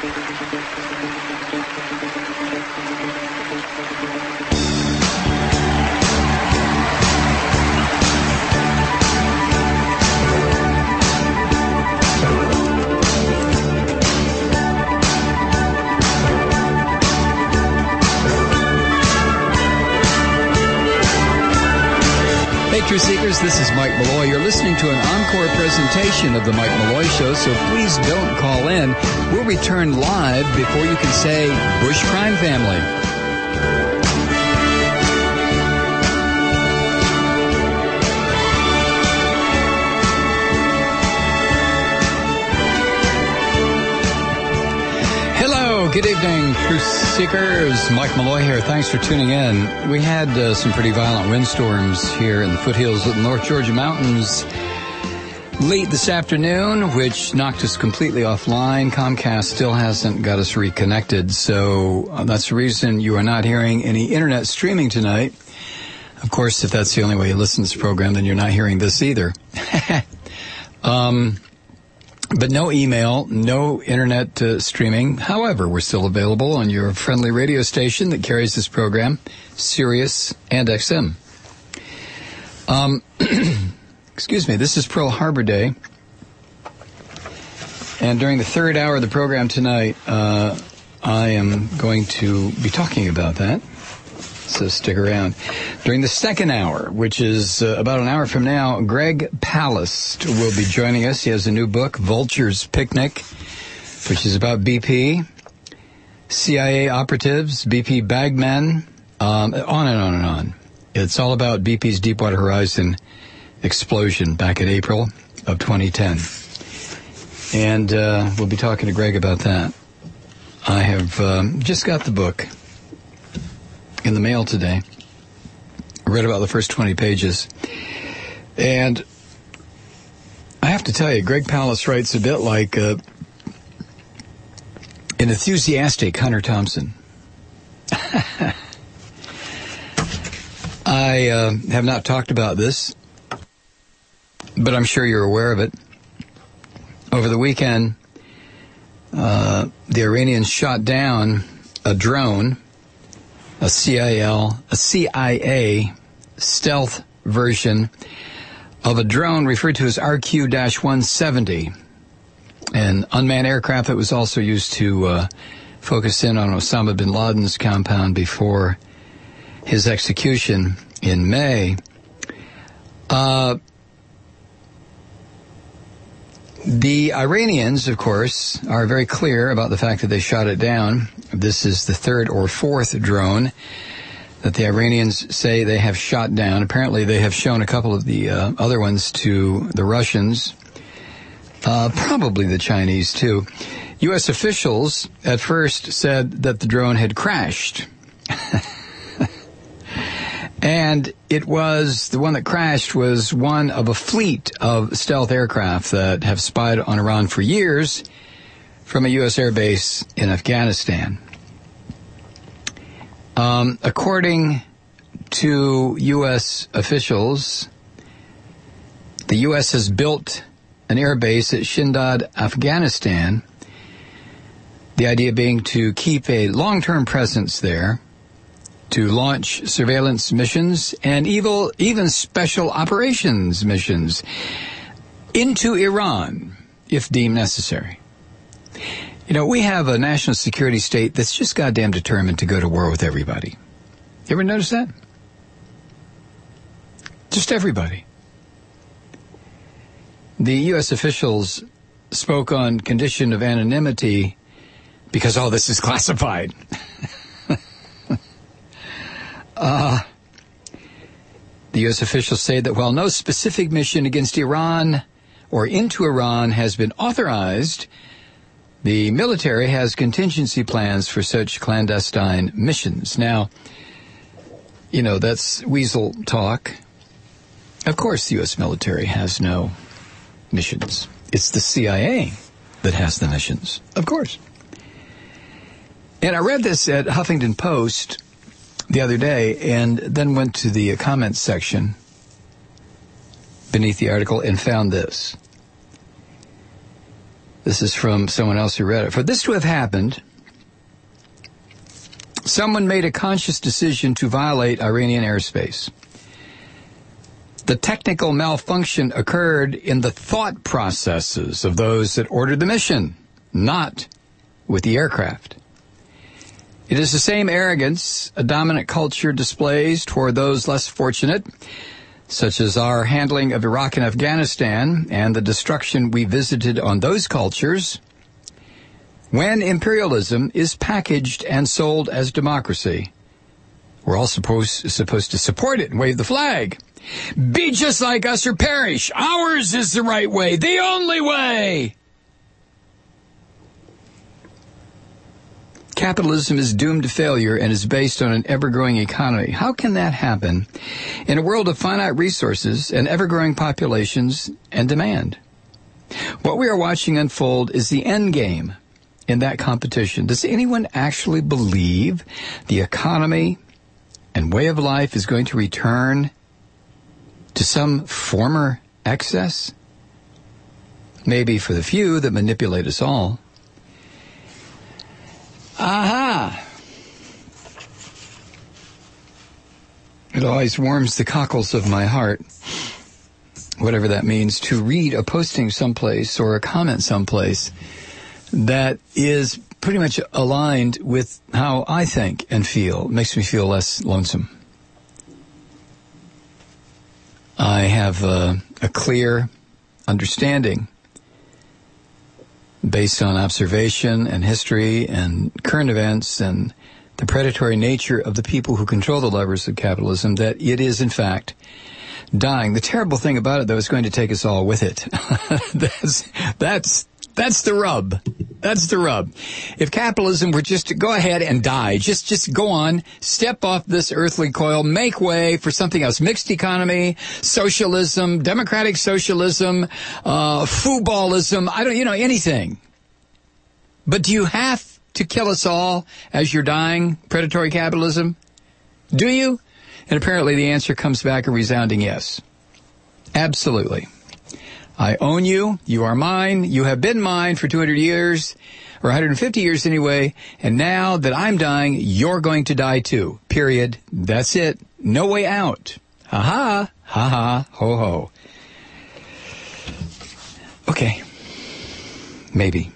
Truth Seekers, this is Mike Malloy. You're listening to an encore presentation of The Mike Malloy Show, so please don't call in. We'll return live before you can say Bush Crime Family. Good evening, Truth Seekers. Mike Malloy here. Thanks for tuning in. We had some pretty violent windstorms here in the foothills of the North Georgia mountains late this afternoon, which knocked us completely offline. Comcast still hasn't got us reconnected, so that's the reason you are not hearing any internet streaming tonight. Of course, if that's the only way you listen to this program, then you're not hearing this either. But no email, no internet streaming. However, we're still available on your friendly radio station that carries this program, Sirius and XM. Excuse me, this is Pearl Harbor Day. And during the third hour of the program tonight, I am going to be talking about that. So stick around. During the second hour, which is about an hour from now, Greg Palast will be joining us. He has a new book, Vulture's Picnic, which is about BP, CIA operatives, BP bagmen, on and on and on. It's all about BP's Deepwater Horizon explosion back in April of 2010. And we'll be talking to Greg about that. I have just got the book in the mail today. I read about the first 20 pages. And I have to tell you, Greg Palast writes a bit like an enthusiastic Hunter Thompson. I have not talked about this, but I'm sure you're aware of it. Over the weekend, the Iranians shot down a drone, a CIA stealth version of a drone referred to as RQ-170, an unmanned aircraft that was also used to focus in on Osama bin Laden's compound before his execution in May. The Iranians, of course, are very clear about the fact that they shot it down. This is the third or fourth drone that the Iranians say they have shot down. Apparently, they have shown a couple of the other ones to the Russians, probably the Chinese, too. U.S. officials at first said that the drone had crashed. And it was, the one that crashed was one of a fleet of stealth aircraft that have spied on Iran for years from a U.S. air base in Afghanistan. According to U.S. officials, the U.S. has built an air base at Shindad, Afghanistan, the idea being to keep a long-term presence there, to launch surveillance missions and even special operations missions into Iran, if deemed necessary. You know, we have a national security state that's just goddamn determined to go to war with everybody. You ever notice that? Just everybody. The U.S. officials spoke on condition of anonymity because all this is classified. The U.S. officials say that while no specific mission against Iran or into Iran has been authorized, the military has contingency plans for such clandestine missions. Now, you know, that's weasel talk. Of course, the U.S. military has no missions. It's the CIA that has the missions, of course. And I read this at Huffington Post the other day, and then went to the comments section beneath the article and found this. This is from someone else who read it. For this to have happened, someone made a conscious decision to violate Iranian airspace. The technical malfunction occurred in the thought processes of those that ordered the mission, not with the aircraft. It is the same arrogance a dominant culture displays toward those less fortunate, such as our handling of Iraq and Afghanistan and the destruction we visited on those cultures, when imperialism is packaged and sold as democracy. We're all supposed to support it and wave the flag. Be just like us or perish. Ours is the right way, the only way. Capitalism is doomed to failure and is based on an ever-growing economy. How can that happen in a world of finite resources and ever-growing populations and demand? What we are watching unfold is the end game in that competition. Does anyone actually believe the economy and way of life is going to return to some former excess? Maybe for the few that manipulate us all. Aha! It always warms the cockles of my heart, whatever that means, to read a posting someplace or a comment someplace that is pretty much aligned with how I think and feel. It makes me feel less lonesome. I have a clear understanding based on observation and history and current events and the predatory nature of the people who control the levers of capitalism, that it is, in fact, dying. The terrible thing about it, though, is going to take us all with it. That's the rub. That's the rub. If capitalism were just to go ahead and die, just go on, step off this earthly coil, make way for something else. Mixed economy, socialism, democratic socialism, footballism, anything. But do you have to kill us all as you're dying, predatory capitalism? Do you? And apparently the answer comes back a resounding yes. Absolutely. I own you. You are mine. You have been mine for 200 years, or 150 years anyway. And now that I'm dying, you're going to die too. Period. That's it. No way out. Ha-ha. Ha-ha. Ho-ho. Okay. Maybe.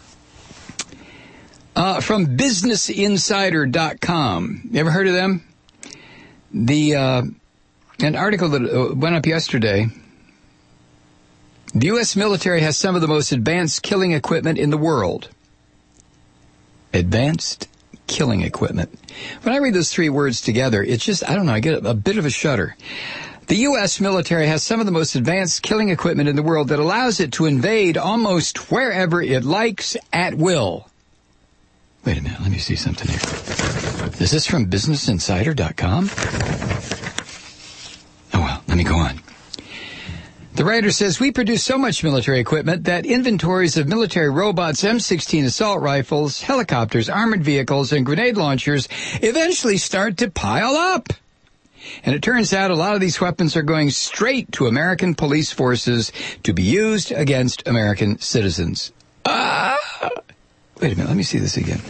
From BusinessInsider.com. You ever heard of them? An article that went up yesterday. The U.S. military has some of the most advanced killing equipment in the world. Advanced killing equipment. When I read those three words together, it's just, I get a bit of a shudder. The U.S. military has some of the most advanced killing equipment in the world that allows it to invade almost wherever it likes at will. Wait a minute, let me see something here. Is this from BusinessInsider.com? Oh, well, let me go on. The writer says, we produce so much military equipment that inventories of military robots, M16 assault rifles, helicopters, armored vehicles, and grenade launchers eventually start to pile up. And it turns out a lot of these weapons are going straight to American police forces to be used against American citizens. Wait a minute, let me see this again.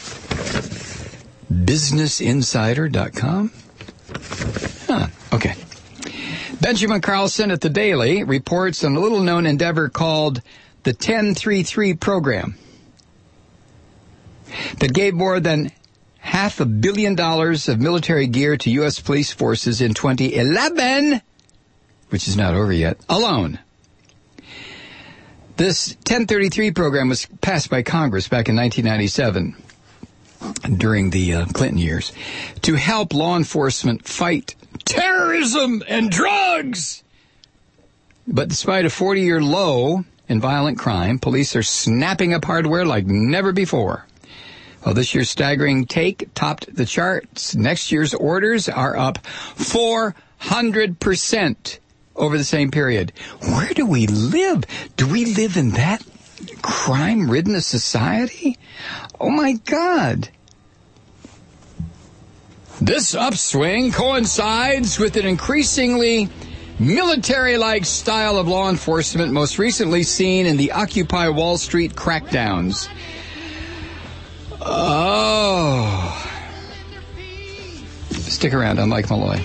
BusinessInsider.com? Okay. Benjamin Carlson at The Daily reports on a little-known endeavor called the 1033 program that gave more than $500 million of military gear to U.S. police forces in 2011, which is not over yet, alone. This 1033 program was passed by Congress back in 1997 during the Clinton years to help law enforcement fight terrorism and drugs. But despite a 40-year low in violent crime, police are snapping up hardware like never before. Well, this year's staggering take topped the charts. Next year's orders are up 400% over the same period. Where do we live? Do we live in that crime-ridden a society? Oh, my God. This upswing coincides with an increasingly military-like style of law enforcement, most recently seen in the Occupy Wall Street crackdowns. Oh. Stick around. I'm Mike Malloy.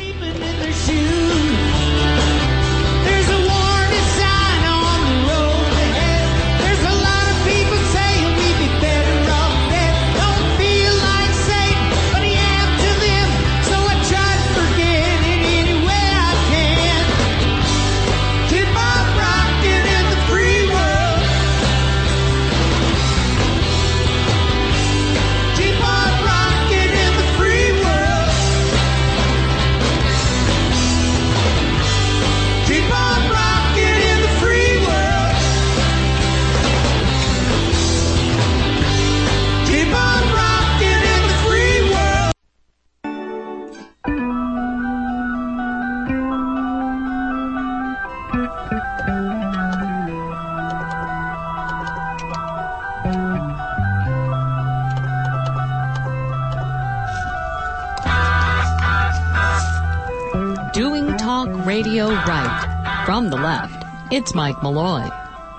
Doing talk radio right. From the left, it's Mike Malloy.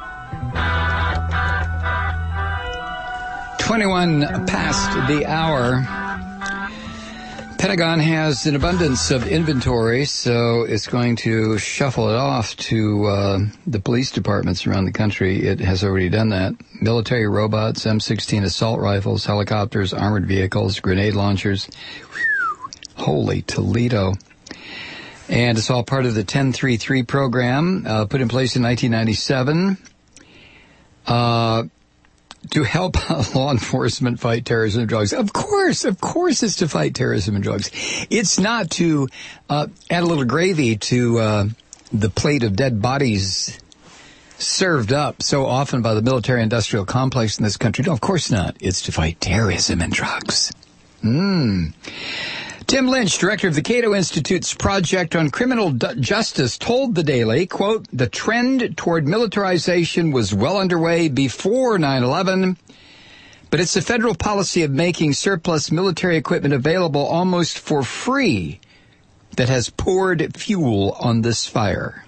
21 past the hour. Pentagon has an abundance of inventory, so it's going to shuffle it off to the police departments around the country. It has already done that. Military robots, M16 assault rifles, helicopters, armored vehicles, grenade launchers. Holy Toledo. And it's all part of the 1033 program, put in place in 1997, to help law enforcement fight terrorism and drugs. Of course it's to fight terrorism and drugs. It's not to add a little gravy to the plate of dead bodies served up so often by the military-industrial complex in this country. No, of course not. It's to fight terrorism and drugs. Tim Lynch, director of the Cato Institute's Project on Criminal Justice, told The Daily, quote, the trend toward militarization was well underway before 9/11, but it's a federal policy of making surplus military equipment available almost for free that has poured fuel on this fire.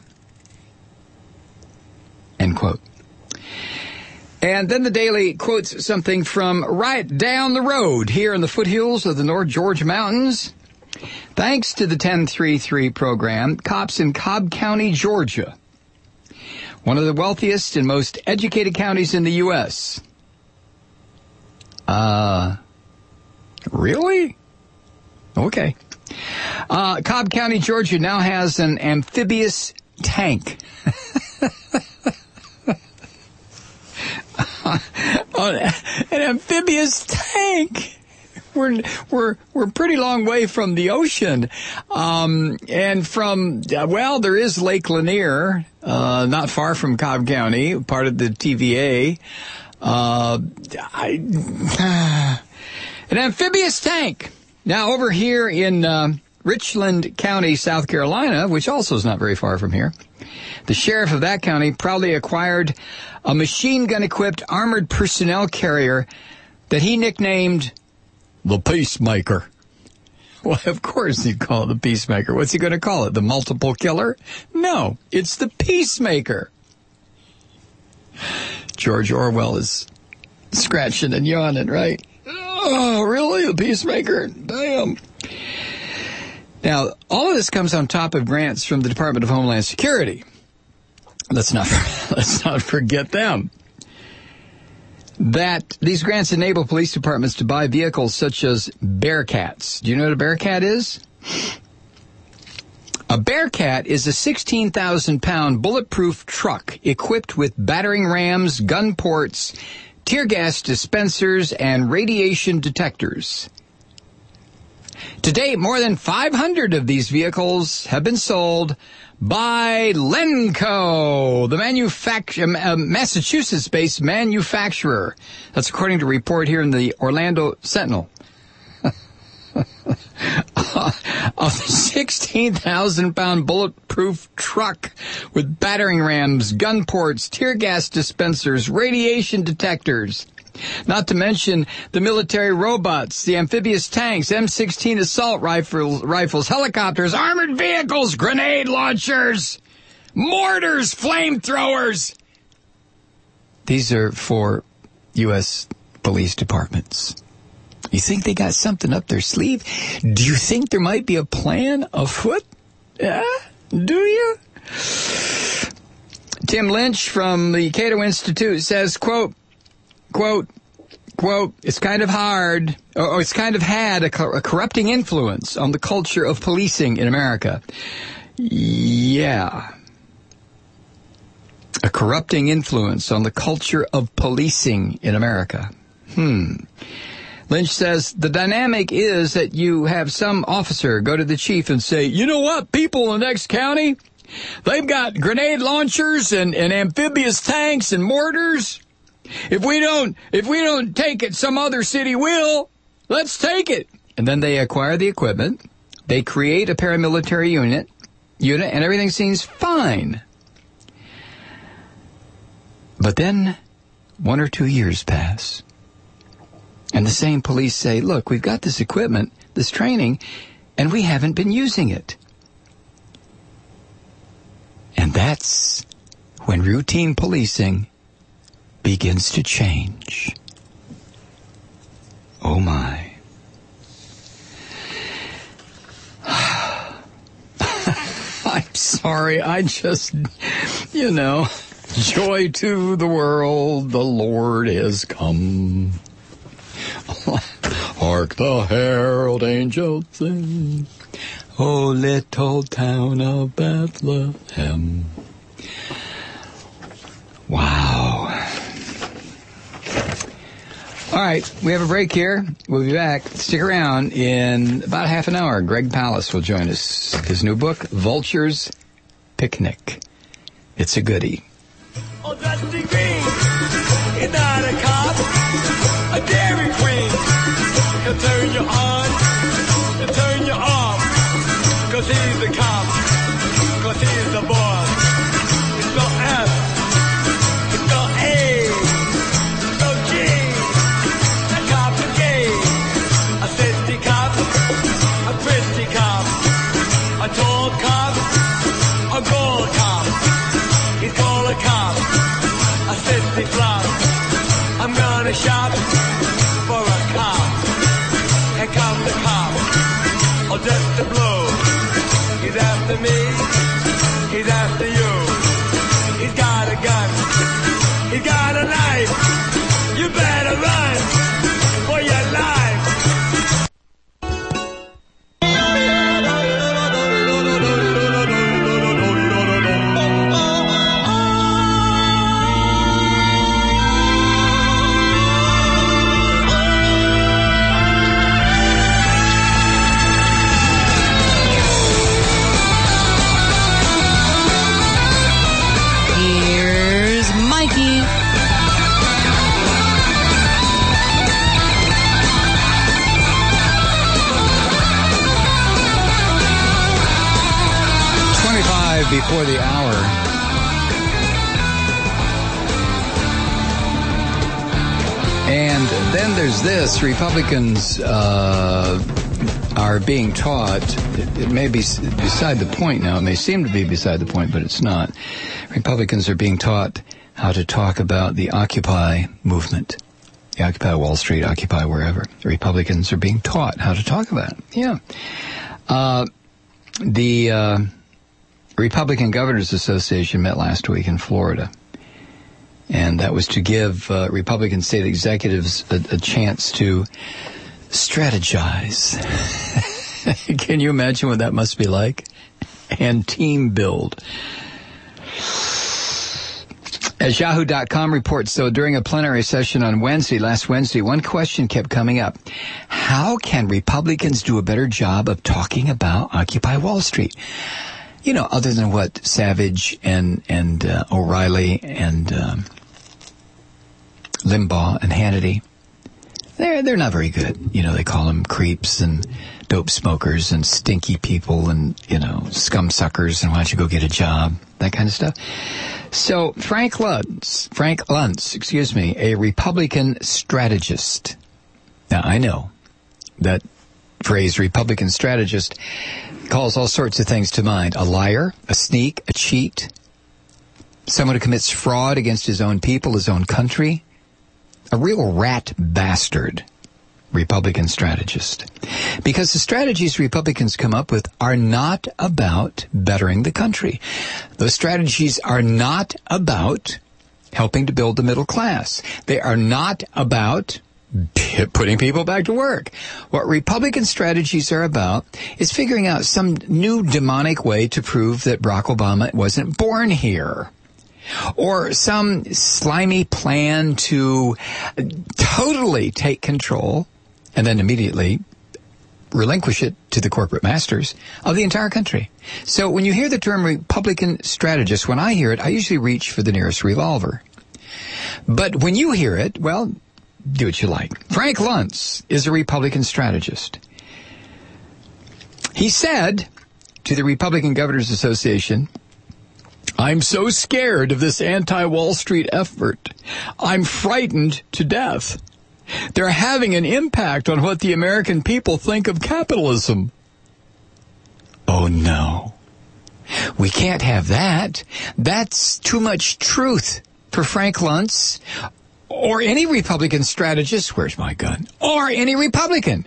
End quote. And then The Daily quotes something from right down the road here in the foothills of the North Georgia Mountains. Thanks to the 1033 program, cops in Cobb County, Georgia, one of the wealthiest and most educated counties in the U.S. Really? Okay. Cobb County, Georgia now has an amphibious tank. An amphibious tank. We're pretty long way from the ocean, and from there is Lake Lanier, not far from Cobb County, part of the TVA. An amphibious tank. Now over here in Richland County, South Carolina, which also is not very far from here, the sheriff of that county proudly acquired a machine gun-equipped armored personnel carrier that he nicknamed the Peacemaker. Well, of course he'd call it the Peacemaker. What's he going to call it? The Multiple Killer? No, it's the Peacemaker. George Orwell is scratching and yawning, right? Oh, really? The Peacemaker? Damn. Now, all of this comes on top of grants from the Department of Homeland Security. Let's not forget them. That these grants enable police departments to buy vehicles such as Bearcats. Do you know what a Bearcat is? A Bearcat is a 16,000-pound bulletproof truck equipped with battering rams, gun ports, tear gas dispensers, and radiation detectors. To date, more than 500 of these vehicles have been sold by Lenco, the Massachusetts-based manufacturer. That's according to a report here in the Orlando Sentinel. A 16,000-pound bulletproof truck with battering rams, gun ports, tear gas dispensers, radiation detectors. Not to mention the military robots, the amphibious tanks, M16 assault rifles, helicopters, armored vehicles, grenade launchers, mortars, flamethrowers. These are for U.S. police departments. You think they got something up their sleeve? Do you think there might be a plan afoot? Yeah? Do you? Tim Lynch from the Cato Institute says, quote, it's kind of hard, or it's kind of had a corrupting influence on the culture of policing in America. Yeah. A corrupting influence on the culture of policing in America. Lynch says the dynamic is that you have some officer go to the chief and say, you know what, people in the next county, they've got grenade launchers and amphibious tanks and mortars. If we don't take it, some other city will. Let's take it. And then they acquire the equipment. They create a paramilitary unit, and everything seems fine. But then 1 or 2 years pass. And the same police say, look, we've got this equipment, this training, and we haven't been using it. And that's when routine policing begins to change. Oh my. I'm sorry, I just, joy to the world, the Lord is come. Hark the herald angels sing, O little town of Bethlehem. Wow. All right, we have a break here. We'll be back. Stick around. In about half an hour, Greg Palast will join us. His new book, Vulture's Picnic. It's a goodie. Oh, Dusty Green is not a cop, a Dairy Queen. He'll turn you on, he'll turn you off, 'cause he's the cop, 'cause he's the boss. It's no F, it's no A, it's no G. A cop is gay, a city cop, a pretty cop, a tall cop, a gold cop. He's called a cop, a city flop. I'm gonna shop for a cop. Here comes the cop, oh just the blow. He's after me, he's after you. He's got a gun, he's got a knife. You better run for your life. Before the hour. And then there's this. Republicans are being taught, it may be beside the point now, it may seem to be beside the point, but it's not. Republicans are being taught how to talk about the Occupy movement. The Occupy Wall Street, Occupy wherever. The Republicans are being taught how to talk about it. Yeah. The Republican Governors Association met last week in Florida, and that was to give Republican state executives a chance to strategize. Can you imagine what that must be like? And team build. As Yahoo.com reports, though, during a plenary session on last Wednesday, one question kept coming up. How can Republicans do a better job of talking about Occupy Wall Street? Other than what Savage and O'Reilly and Limbaugh and Hannity They're not very good. You know, they call them creeps and dope smokers and stinky people and, you know, scum suckers and why don't you go get a job, that kind of stuff. So Frank Luntz, a Republican strategist. Now, I know that phrase Republican strategist calls all sorts of things to mind. A liar, a sneak, a cheat, someone who commits fraud against his own people, his own country. A real rat bastard, Republican strategist. Because the strategies Republicans come up with are not about bettering the country. Those strategies are not about helping to build the middle class. They are not about putting people back to work. What Republican strategies are about is figuring out some new demonic way to prove that Barack Obama wasn't born here. Or some slimy plan to totally take control and then immediately relinquish it to the corporate masters of the entire country. So when you hear the term Republican strategist, when I hear it, I usually reach for the nearest revolver. But when you hear it, well, do what you like. Frank Luntz is a Republican strategist. He said to the Republican Governors Association, "I'm so scared of this anti-Wall Street effort. I'm frightened to death. They're having an impact on what the American people think of capitalism." Oh, no. We can't have that. That's too much truth for Frank Luntz or any Republican strategist. Where's my gun? Or any Republican.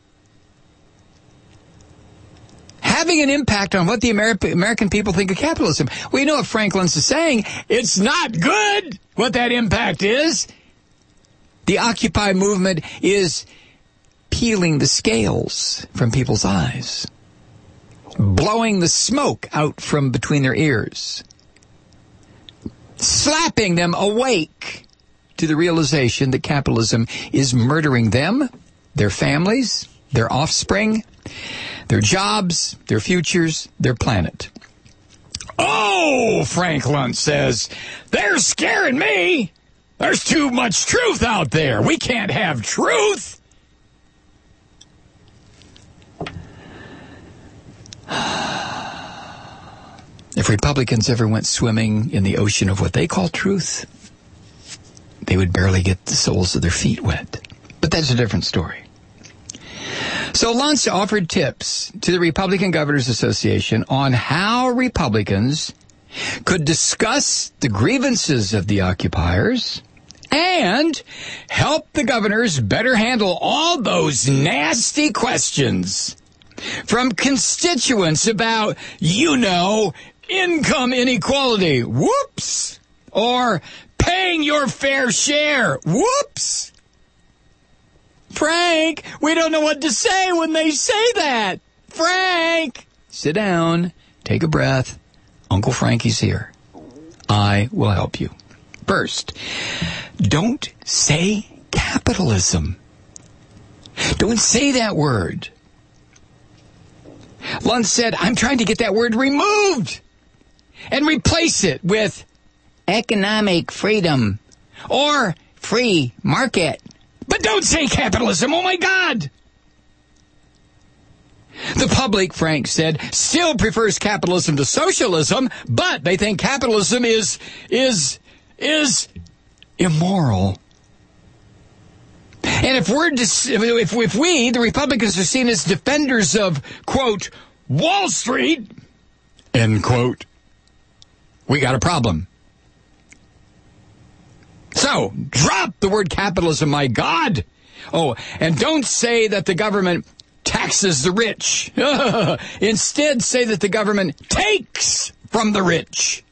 Having an impact on what the American people think of capitalism. We know what Frank Luntz is saying. It's not good what that impact is. The Occupy movement is peeling the scales from people's eyes, blowing the smoke out from between their ears, slapping them awake to the realization that capitalism is murdering them, their families, their offspring, their jobs, their futures, their planet. Oh, Frank Luntz says, they're scaring me. There's too much truth out there. We can't have truth. If Republicans ever went swimming in the ocean of what they call truth, they would barely get the soles of their feet wet. But that's a different story. So Luntz offered tips to the Republican Governors Association on how Republicans could discuss the grievances of the occupiers and help the governors better handle all those nasty questions from constituents about, income inequality. Whoops! Or paying your fair share. Whoops! Frank, we don't know what to say when they say that. Frank! Sit down. Take a breath. Uncle Frankie's here. I will help you. First, don't say capitalism. Don't say that word. Luntz said, I'm trying to get that word removed and replace it with economic freedom or free market. But don't say capitalism. Oh, my God. The public, Frank said, still prefers capitalism to socialism, but they think capitalism is immoral. And if we, the Republicans, are seen as defenders of, quote, Wall Street, end quote, we got a problem. So, drop the word capitalism, my God. Oh, and don't say that the government taxes the rich. Instead, say that the government takes from the rich.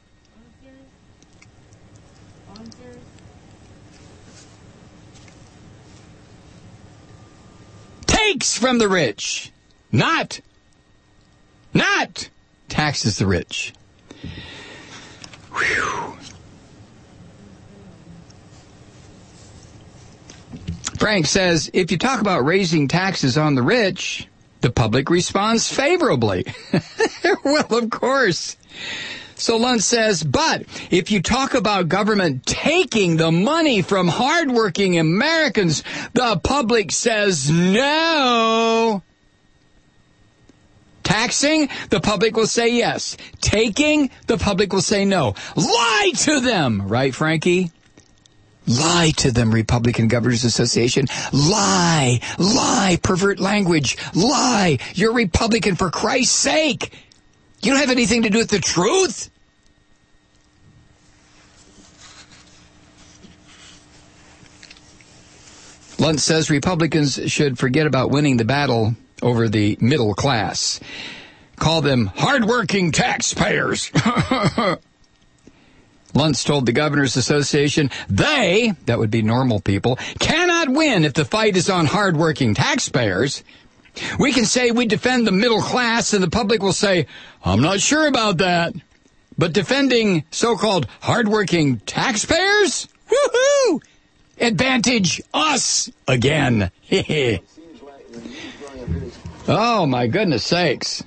Takes from the rich. Not taxes the rich. Whew. Frank says, if you talk about raising taxes on the rich, the public responds favorably. Well, of course. So Luntz says, but if you talk about government taking the money from hardworking Americans, the public says no. Taxing, the public will say yes. Taking, the public will say no. Lie to them, right, Frankie? Lie to them, Republican Governors Association. Lie, pervert language. Lie. You're Republican, for Christ's sake. You don't have anything to do with the truth. Luntz says Republicans should forget about winning the battle over the middle class. Call them hardworking taxpayers. Luntz told the Governors Association they, that would be normal people, cannot win if the fight is on hardworking taxpayers. We can say we defend the middle class and the public will say, I'm not sure about that. But defending so-called hardworking taxpayers? Woohoo! Advantage us again. Oh, my goodness sakes.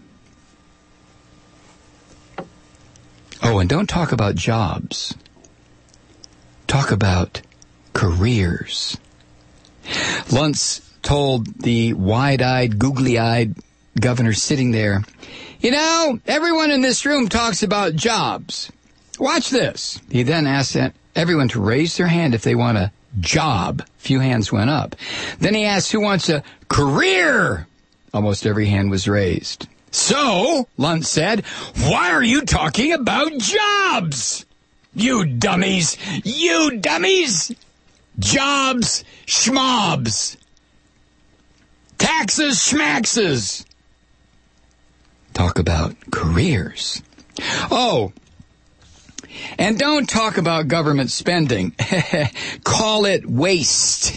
Oh, and don't talk about jobs. Talk about careers. Luntz told the wide-eyed, googly-eyed governor sitting there, you know, everyone in this room talks about jobs. Watch this. He then asked everyone to raise their hand if they want a job. Few hands went up. Then he asked who wants a career. Almost every hand was raised. So, Luntz said, why are you talking about jobs? You dummies! You dummies! Jobs, schmobs. Taxes, schmaxes. Talk about careers. Oh, and don't talk about government spending. Call it waste.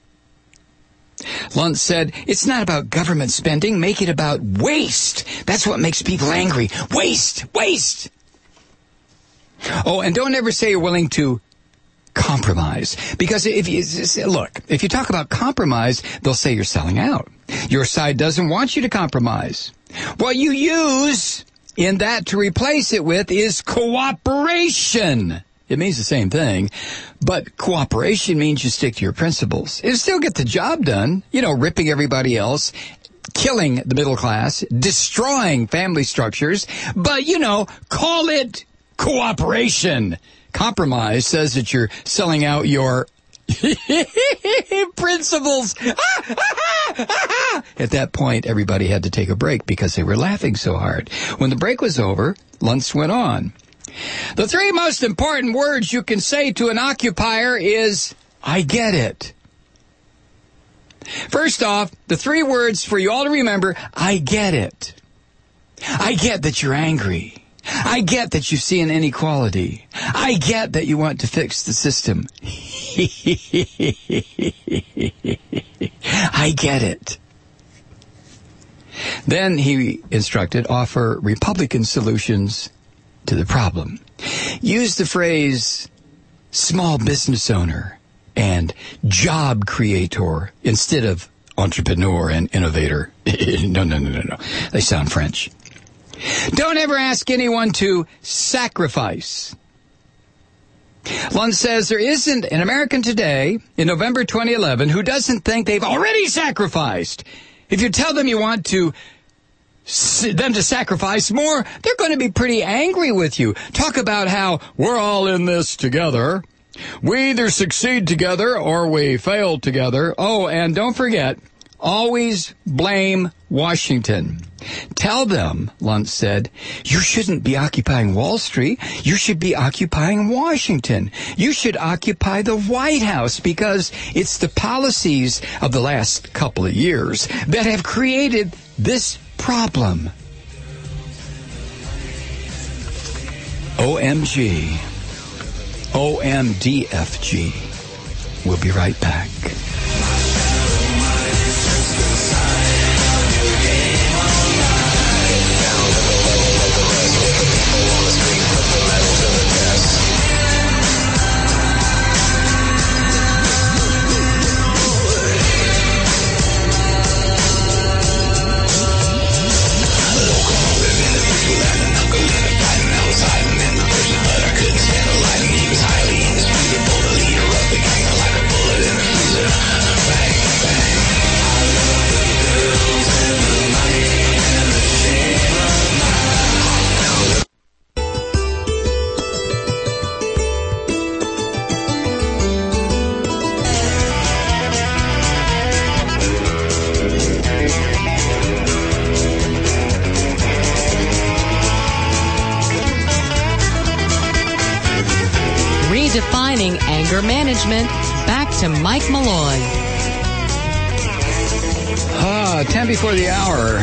Luntz said, it's not about government spending. Make it about waste. That's what makes people angry. Waste, waste. Oh, and don't ever say you're willing to compromise. Because if you talk about compromise, they'll say you're selling out. Your side doesn't want you to compromise. What you use in that to replace it with is cooperation. It means the same thing, but cooperation means you stick to your principles. It'll still get the job done, ripping everybody else, killing the middle class, destroying family structures, but, call it cooperation. Compromise says that you're selling out your principles. At that point, everybody had to take a break because they were laughing so hard. When the break was over, Luntz went on. The three most important words you can say to an occupier is, I get it. First off, the three words for you all to remember, I get it. I get that you're angry. I get that you see an inequality. I get that you want to fix the system. I get it. Then he instructed, offer Republican solutions to the problem. Use the phrase small business owner and job creator instead of entrepreneur and innovator. No. They sound French. Don't ever ask anyone to sacrifice. Luntz says there isn't an American today in November 2011 who doesn't think they've already sacrificed. If you tell them you want them to sacrifice more, they're going to be pretty angry with you. Talk about how we're all in this together. We either succeed together or we fail together. Oh, and don't forget, always blame Washington. Tell them, Luntz said, you shouldn't be occupying Wall Street. You should be occupying Washington. You should occupy the White House because it's the policies of the last couple of years that have created this problem. OMG. OMDFG. We'll be right back. redefining anger management. Back to Mike Malloy. 10 before the hour.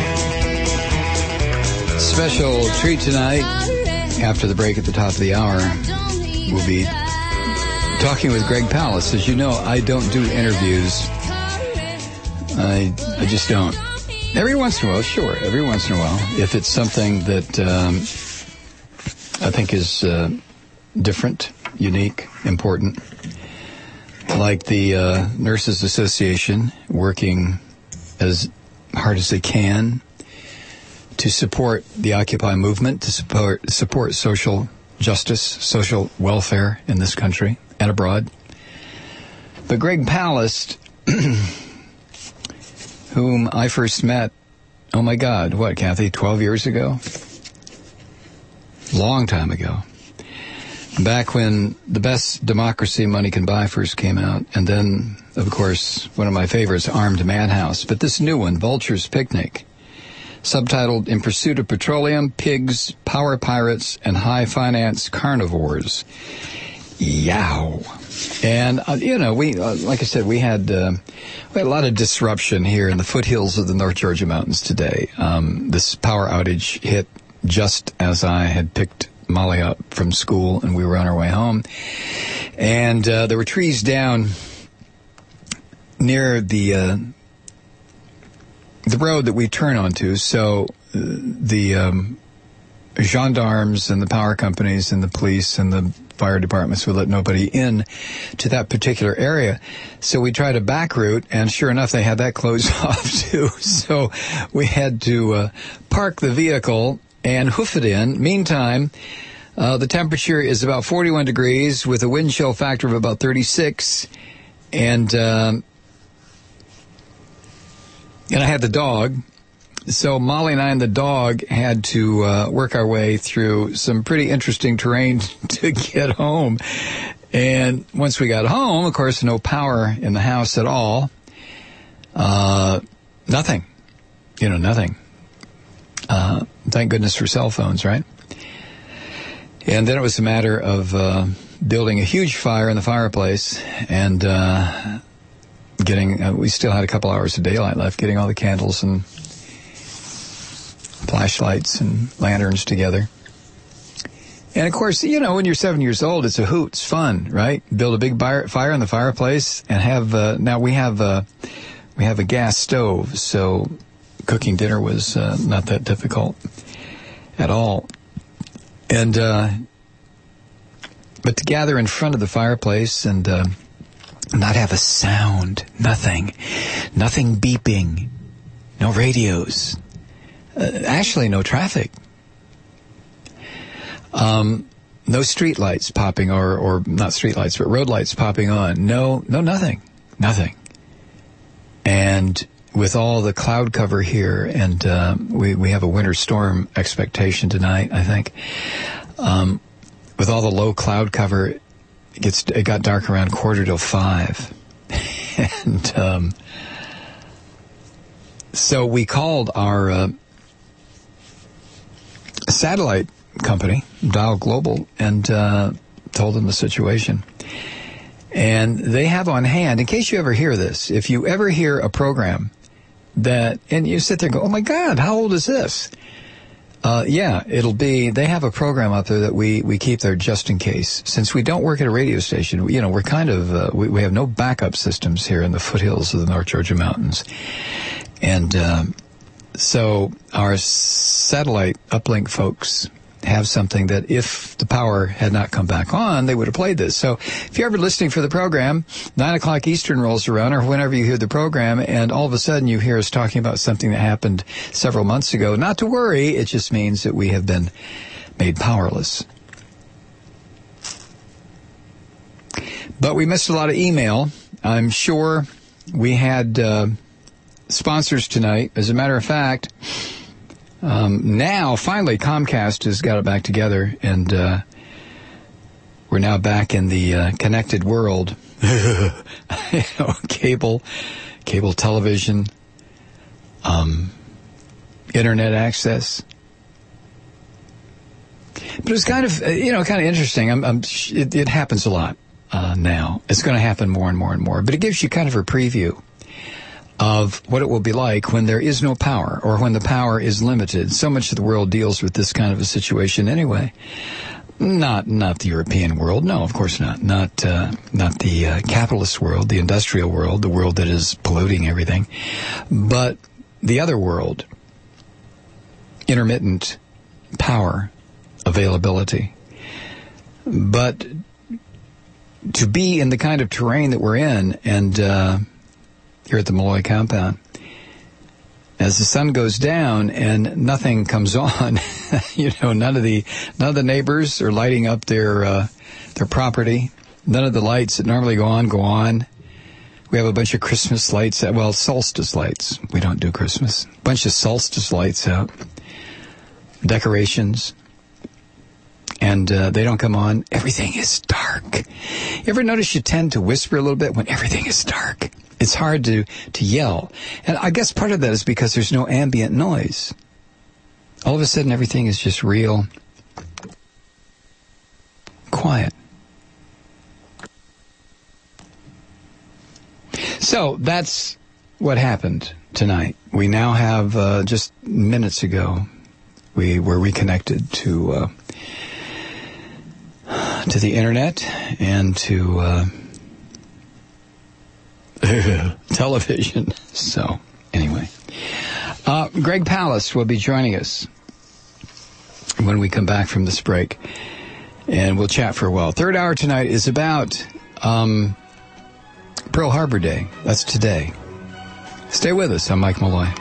Special treat tonight. After the break at the top of the hour, we'll be talking with Greg Palast. As you know, I don't do interviews. I just don't. Every once in a while, sure. Every once in a while, if it's something that I think is different, unique, important, like the Nurses Association working as hard as they can to support the Occupy movement, to support social justice, social welfare in this country and abroad. But Greg Palast, whom I first met, oh my God, what, Kathy, 12 years ago? Long time ago. Back when The Best Democracy Money Can Buy first came out, and then, of course, one of my favorites, Armed Madhouse. But this new one, Vulture's Picnic, subtitled In Pursuit of Petroleum, Pigs, Power Pirates, and High Finance Carnivores. Yow. And, we, like I said, we had a lot of disruption here in the foothills of the North Georgia mountains today. This power outage hit just as I had picked Molly up from school and we were on our way home. And there were trees down near the road that we turn onto. So the gendarmes and the power companies and the police and the fire departments would let nobody in to that particular area. So we tried a back route, and sure enough, they had that closed off too. So we had to park the vehicle and hoof it in. Meantime, the temperature is about 41 degrees with a wind chill factor of about 36. And I had the dog. So Molly and I and the dog had to work our way through some pretty interesting terrain to get home. And once we got home, of course, no power in the house at all. Nothing. Nothing. Thank goodness for cell phones, right? And then it was a matter of building a huge fire in the fireplace and getting, we still had a couple hours of daylight left, getting all the candles and flashlights and lanterns together. And of course, when you're 7 years old, it's a hoot. It's fun, right? Build a big fire in the fireplace and have, now we have a gas stove, so cooking dinner was not that difficult at all. And, but to gather in front of the fireplace and not have a sound, nothing beeping, no radios, actually no traffic, no street lights popping or not street lights, but road lights popping on, nothing. And with all the cloud cover here, and we have a winter storm expectation tonight, I think. With all the low cloud cover, it got dark around 4:45. And so we called our satellite company, Dial Global, and told them the situation. And they have on hand, in case you ever hear this, if you ever hear a program that, and you sit there and go, oh my God, how old is this? They have a program out there that we keep there just in case. Since we don't work at a radio station, we're kind of, we have no backup systems here in the foothills of the North Georgia mountains. And so our satellite uplink folks have something that if the power had not come back on, they would have played this. So if you're ever listening for the program, 9 o'clock Eastern rolls around, or whenever you hear the program, and all of a sudden you hear us talking about something that happened several months ago, not to worry, it just means that we have been made powerless. But we missed a lot of email. I'm sure we had sponsors tonight. As a matter of fact, now, finally, Comcast has got it back together, and we're now back in the connected world. Cable television, internet access. But it's kind of, kind of interesting. It happens a lot. now. It's going to happen more and more and more. But it gives you kind of a preview of what it will be like when there is no power, or when the power is limited. So much of the world deals with this kind of a situation anyway. Not the European world. No, of course not. Not the capitalist world, the industrial world, the world that is polluting everything. But the other world, intermittent power availability. But to be in the kind of terrain that we're in, and here at the Malloy compound, as the sun goes down and nothing comes on, none of the neighbors are lighting up their property. None of the lights that normally go on. We have a bunch of Christmas lights, solstice lights. We don't do Christmas. A bunch of solstice lights out, decorations, and they don't come on. Everything is dark. You ever notice you tend to whisper a little bit when everything is dark? It's hard to yell. And I guess part of that is because there's no ambient noise. All of a sudden, everything is just real quiet. So that's what happened tonight. We now have, just minutes ago, we were reconnected to the internet and to television. So, anyway. Greg Palast will be joining us when we come back from this break. And we'll chat for a while. Third hour tonight is about Pearl Harbor Day. That's today. Stay with us. I'm Mike Malloy.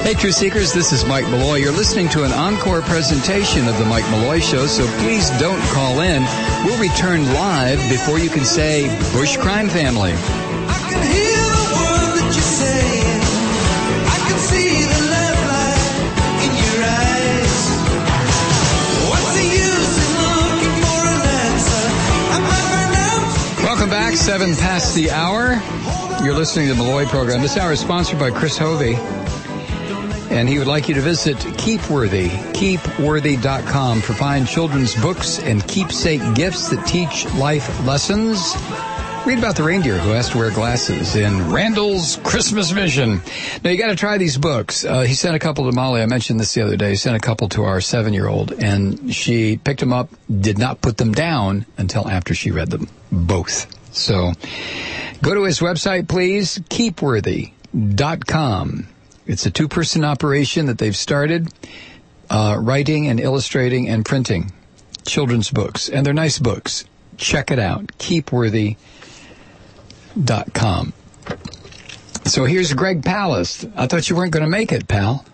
Hey, Truth Seekers, this is Mike Malloy. You're listening to an encore presentation of The Mike Malloy Show, so please don't call in. We'll return live before you can say Bush Crime Family. I can hear the word that you're saying. I can see the love light in your eyes. What's the use in looking for an answer? I might find out. Welcome back, 7 past the hour. You're listening to the Malloy program. This hour is sponsored by Chris Hovey. And he would like you to visit keepworthy.com for fine children's books and keepsake gifts that teach life lessons. Read about the reindeer who has to wear glasses in Randall's Christmas Mission. Now, you got to try these books. He sent a couple to Molly. I mentioned this the other day. He sent a couple to our 7-year-old, and she picked them up, did not put them down until after she read them, both. So go to his website, please, keepworthy.com. It's a 2-person operation that they've started, writing and illustrating and printing children's books. And they're nice books. Check it out. Keepworthy.com. So here's Greg Palast. I thought you weren't going to make it, pal.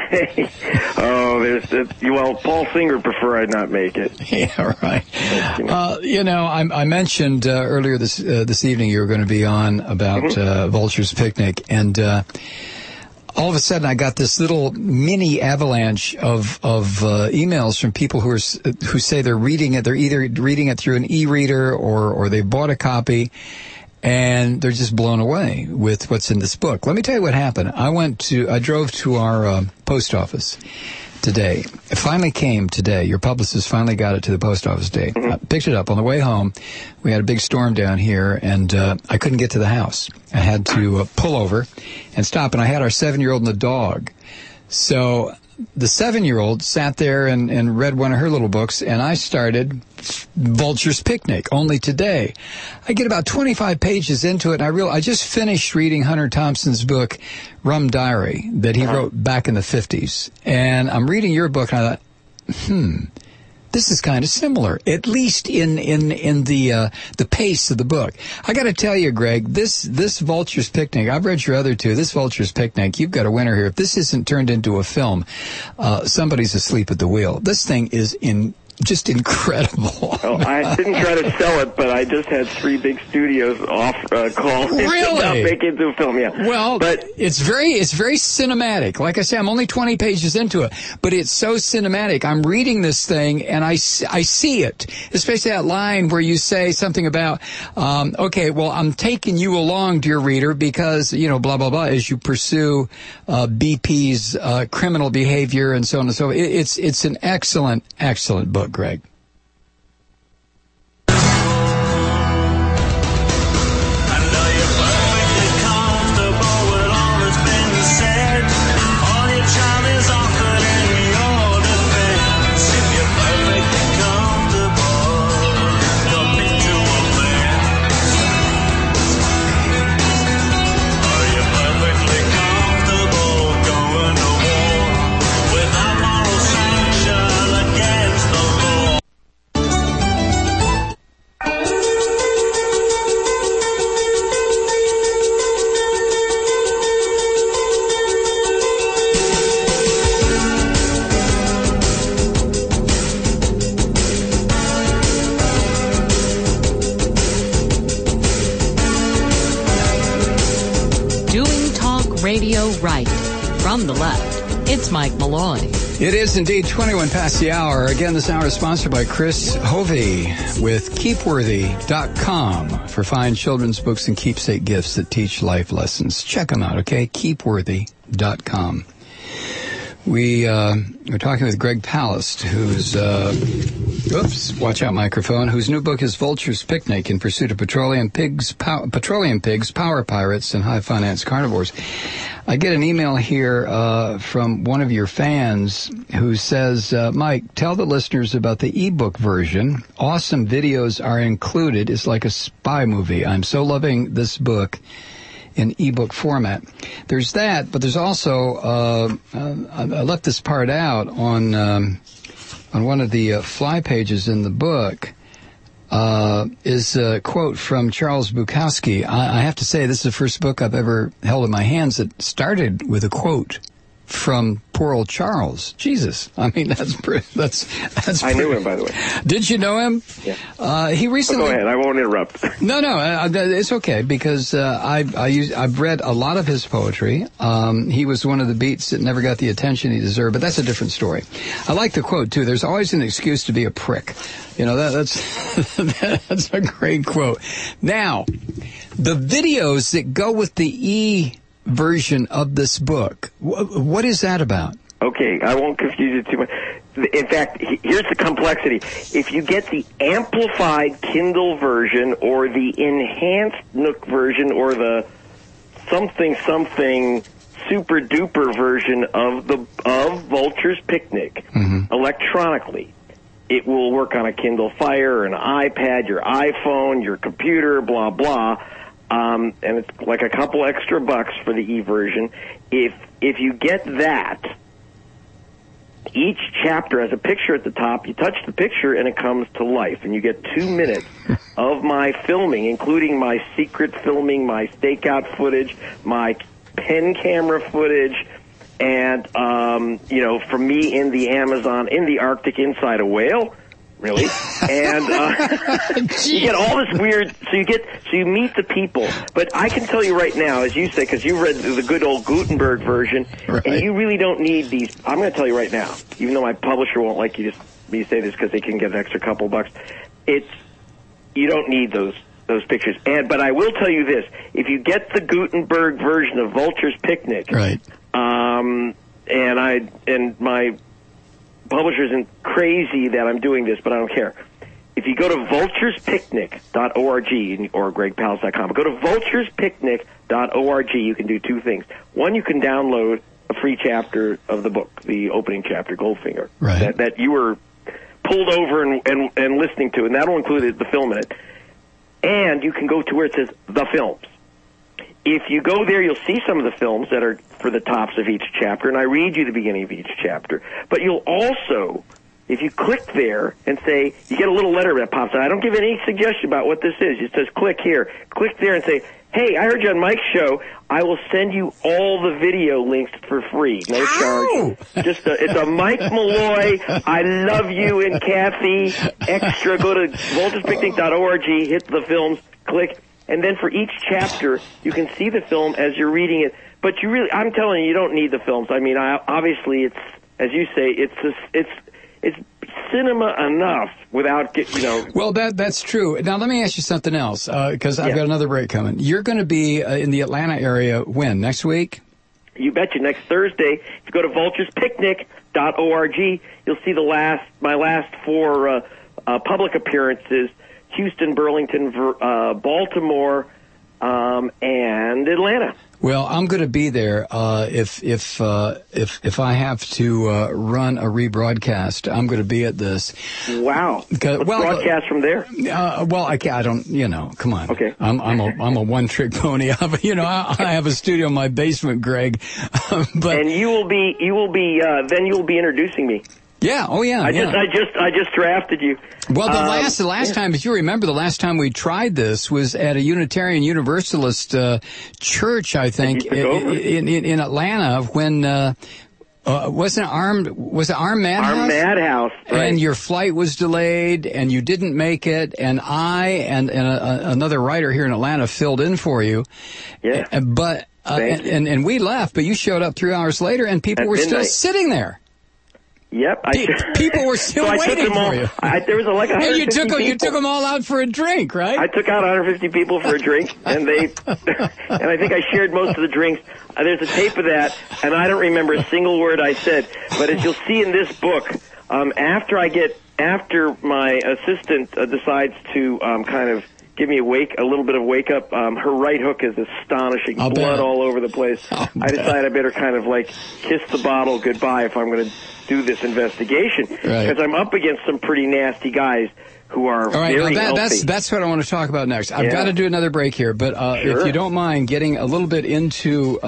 Well, Paul Singer would prefer I not make it. Yeah, right. I mentioned earlier this evening you were going to be on about Vulture's Picnic, and all of a sudden I got this little mini avalanche of emails from people who say they're reading it. They're either reading it through an e-reader or they bought a copy, and they're just blown away with what's in this book. Let me tell you what happened. I drove to our post office today. It finally came today. Your publicist finally got it to the post office today. I picked it up on the way home. We had a big storm down here, and I couldn't get to the house. I had to pull over and stop, and I had our 7-year-old and the dog. So the 7-year-old sat there and read one of her little books, and I started Vulture's Picnic, only today. I get about 25 pages into it, and I just finished reading Hunter Thompson's book, Rum Diary, that he wrote back in the 50s. And I'm reading your book, and I thought, this is kind of similar, at least in the pace of the book. I got to tell you, Greg, this Vulture's Picnic, I've read your other two. This Vulture's Picnic, you've got a winner here. If this isn't turned into a film, somebody's asleep at the wheel. This thing is just incredible. Well, I didn't try to sell it, but I just had 3 big studios off call. Really? Not make it into a film, yeah. Well, but it's very cinematic. Like I say, I'm only 20 pages into it, but it's so cinematic. I'm reading this thing, and I see it. Especially that line where you say something about, okay, well, I'm taking you along, dear reader, because, blah, blah, blah, as you pursue BP's criminal behavior and so on and so forth. It's an excellent, excellent book, Greg. Radio right. From the left, it's Mike Malloy. It is indeed 21 past the hour. Again, this hour is sponsored by Chris Hovey with keepworthy.com for fine children's books and keepsake gifts that teach life lessons. Check them out, okay? Keepworthy.com. We're talking with Greg Palast, who's, watch out microphone, whose new book is Vulture's Picnic in Pursuit of Petroleum Pigs, Power Pirates, and High Finance Carnivores. I get an email here from one of your fans who says, Mike, tell the listeners about the ebook version. Awesome videos are included. It's like a spy movie. I'm so loving this book in ebook format. There's that, but there's also, I left this part out on one of the fly pages in the book, is a quote from Charles Bukowski. I have to say, this is the first book I've ever held in my hands that started with a quote from poor old Charles. Jesus. I mean, that's I knew him, by the way. Did you know him? Yeah. He recently... Go ahead. I won't interrupt. No, it's okay, because I've read a lot of his poetry. He was one of the beats that never got the attention he deserved, but that's a different story. I like the quote, too. There's always an excuse to be a prick. You know, that's a great quote. Now, the videos that go with the E version of this book, what is that about? Okay, I won't confuse it too much. In fact, here's the complexity. If you get the amplified Kindle version or the enhanced Nook version or the something super duper version of Vulture's Picnic electronically, it will work on a Kindle Fire, an iPad, your iPhone, your computer, blah blah. And it's like a couple extra bucks for the e-version. If you get that, each chapter has a picture at the top. You touch the picture and it comes to life, and you get 2 minutes of my filming, including my secret filming, my stakeout footage, my pen camera footage, and from me in the Amazon, in the Arctic, inside a whale. Really? And you get all this weird, so you meet the people. But I can tell you right now, as you say, because you read the good old Gutenberg version, right, and you really don't need these. I'm going to tell you right now, even though my publisher won't like me to say this because they can get an extra couple bucks, you don't need those pictures. But I will tell you this: if you get the Gutenberg version of Vulture's Picnic, right, and my publisher isn't crazy that I'm doing this, but I don't care. If you go to vulturespicnic.org or gregpalast.com, go to vulturespicnic.org, you can do two things. One, you can download a free chapter of the book, the opening chapter, Goldfinger, right, that you were pulled over and listening to, and that will include the film in it. And you can go to where it says The Films. If you go there, you'll see some of the films that are for the tops of each chapter, and I read you the beginning of each chapter. But you'll also, if you click there and say, you get a little letter that pops out. I don't give any suggestion about what this is. It says click here. Click there and say, hey, I heard you on Mike's show. I will send you all the video links for free. No charge. It's a Mike Malloy, I love you and Kathy extra. Go to vulturespicnic.org, hit the films, click. And then for each chapter, you can see the film as you're reading it. But I'm telling you don't need the films. I mean, obviously, it's, as you say, it's cinema enough without, Well, that's true. Now, let me ask you something else, because I've got another break coming. You're going to be in the Atlanta area when? Next week? You betcha. Next Thursday. If you go to vulturespicnic.org, you'll see my last four public appearances. Houston, Burlington, Baltimore, and Atlanta. Well, I'm going to be there. If I have to run a rebroadcast, I'm going to be at this. Wow. Broadcast from there. I don't. Come on. Okay. I'm a one-trick pony. I have a studio in my basement, Greg. But and you will be introducing me. Yeah. Oh, yeah. I just drafted you. Well, the last time, if you remember, the last time we tried this was at a Unitarian Universalist church, I think, in Atlanta, when was it Armed Madhouse? Armed Madhouse, right. And your flight was delayed, and you didn't make it, and I and another writer here in Atlanta filled in for you. Yeah. But and we left, but you showed up 3 hours later, and people were still sitting there. Yep. People were still waiting for you. There was like 150 you took them all out for a drink, right? I took out 150 people for a drink, and I think I shared most of the drinks. There's a tape of that, and I don't remember a single word I said. But as you'll see in this book, after my assistant decides to kind of give me a little bit of wake up, her right hook is astonishing, blood all over the place. I decided I better kind of like kiss the bottle goodbye if I'm going to do this investigation, because I'm up against some pretty nasty guys who are very healthy. That's what I want to talk about next. I've got to do another break here, but sure. If you don't mind getting a little bit into,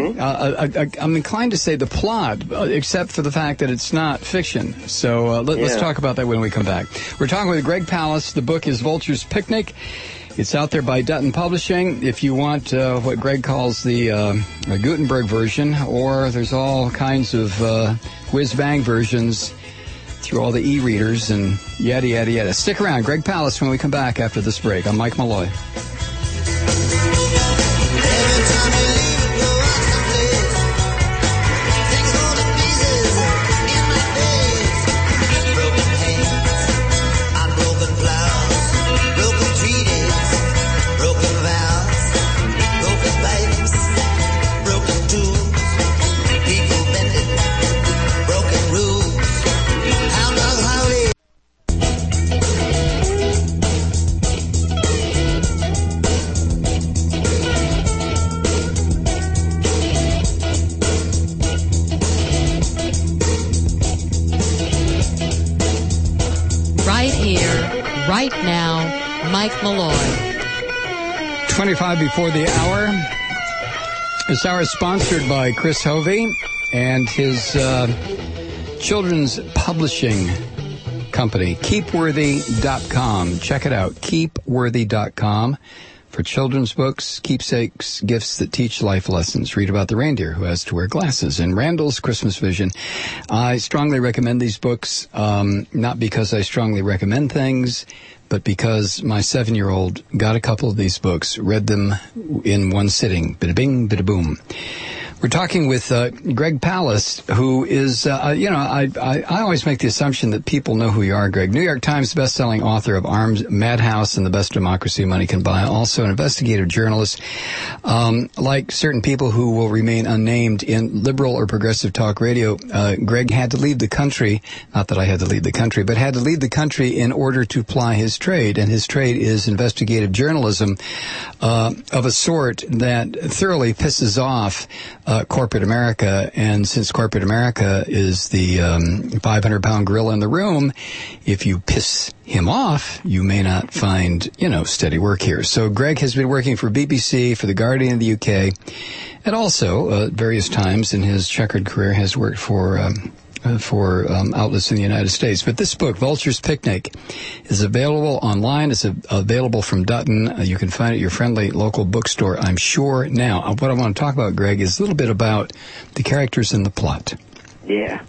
I'm inclined to say the plot, except for the fact that it's not fiction. So let's talk about that when we come back. We're talking with Greg Palast. The book is Vulture's Picnic. It's out there by Dutton Publishing. If you want what Greg calls the Gutenberg version, or there's all kinds of whiz-bang versions through all the e-readers and yada, yada, yada. Stick around. Greg Palast when we come back after this break. I'm Mike Malloy. Right now, Mike Malloy. 25 before the hour. This hour is sponsored by Chris Hovey and his children's publishing company, Keepworthy.com. Check it out, Keepworthy.com. For children's books, keepsakes, gifts that teach life lessons. Read about the reindeer who has to wear glasses in Randall's Christmas Vision. I strongly recommend these books, not because I strongly recommend things, but because my 7-year-old got a couple of these books, read them in one sitting. Bida-bing, bida-boom. We're talking with Greg Palast, who is, I always make the assumption that people know who you are, Greg. New York Times bestselling author of Arms, Madhouse, and the Best Democracy Money Can Buy. Also an investigative journalist. Like certain people who will remain unnamed in liberal or progressive talk radio, Greg had to leave the country, not that I had to leave the country, but had to leave the country in order to ply his trade. And his trade is investigative journalism of a sort that thoroughly pisses off corporate America, and since corporate America is the 500-pound gorilla in the room, if you piss him off, you may not find, steady work here. So Greg has been working for BBC, for The Guardian of the UK, and also at various times in his checkered career has worked for outlets in the United States. But this book, Vulture's Picnic, is available online. It's available from Dutton. You can find it at your friendly local bookstore, I'm sure. Now, what I want to talk about, Greg, is a little bit about the characters in the plot. Yeah.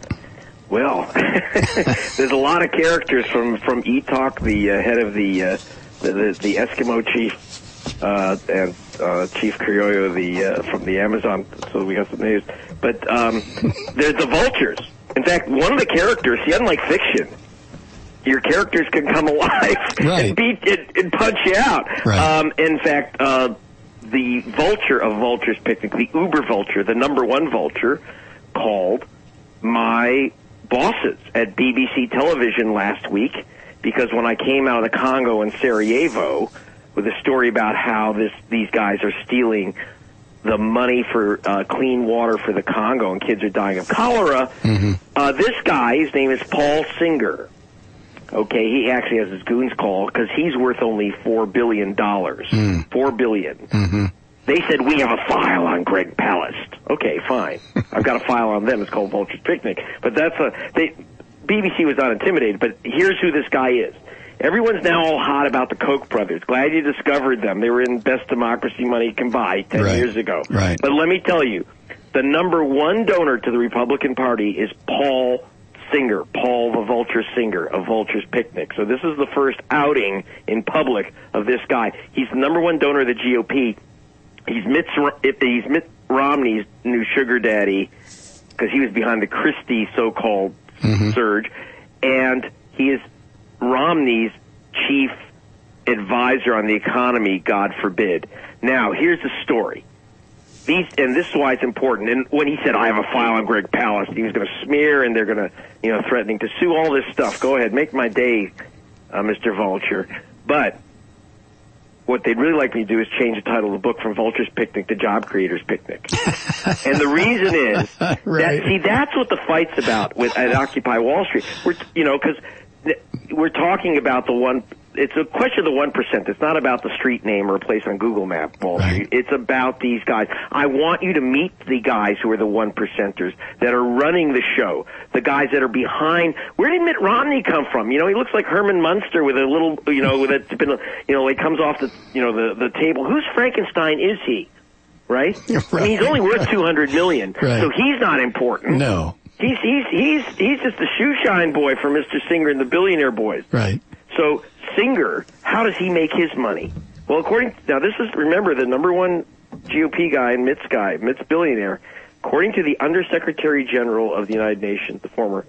Well, there's a lot of characters from Etok, the head of the Eskimo chief, and Chief Criollo, from the Amazon, so we got some names. But there's the vultures. In fact, one of the characters, unlike fiction, your characters can come alive and beat it and punch you out. Right. In fact, the vulture of Vulture's Picnic, the uber vulture, the number one vulture, called my bosses at BBC television last week, because when I came out of the Congo in Sarajevo with a story about how these guys are stealing the money for clean water for the Congo and kids are dying of cholera. Mm-hmm. This guy, his name is Paul Singer. Okay, he actually has his goons call because he's worth only $4 billion. $4 billion. Mm-hmm. They said, we have a file on Greg Palast. Okay, fine. I've got a file on them. It's called Vulture's Picnic. But BBC was not intimidated, but here's who this guy is. Everyone's now all hot about the Koch brothers. Glad you discovered them. They were in Best Democracy Money Can Buy 10 years ago. Right. But let me tell you, the number one donor to the Republican Party is Paul Singer, Paul the Vulture Singer of Vulture's Picnic. So this is the first outing in public of this guy. He's the number one donor of the GOP. He's Mitt Romney's new sugar daddy because he was behind the Christie so-called surge. And he is Romney's chief advisor on the economy, God forbid. Now, here's the story. And this is why it's important. And when he said, I have a file on Greg Palast, he was going to smear and they're going to, threatening to sue, all this stuff. Go ahead, make my day, Mr. Vulture. But what they'd really like me to do is change the title of the book from Vulture's Picnic to Job Creators Picnic. And the reason is, that's what the fight's about at Occupy Wall Street. Because we're talking about the one it's a question of the 1%. It's not about the street name or a place on Google Maps, Wall Street. Right. It's about these guys. I want you to meet the guys who are the 1%ers that are running the show, the guys that are behind. Where did Mitt Romney come from? You know, he looks like Herman Munster with a little, you know, that's been, you know, like comes off the, you know, the table. Whose Frankenstein is he? Right? I mean, he's only worth $200 million, Right. so he's not important. No. He's just the shoe shine boy for Mr. Singer and the Billionaire Boys. Right. So Singer, how does he make his money? Well, now this is, remember, the number one GOP guy, Mitt's billionaire. According to the Undersecretary General of the United Nations, the former,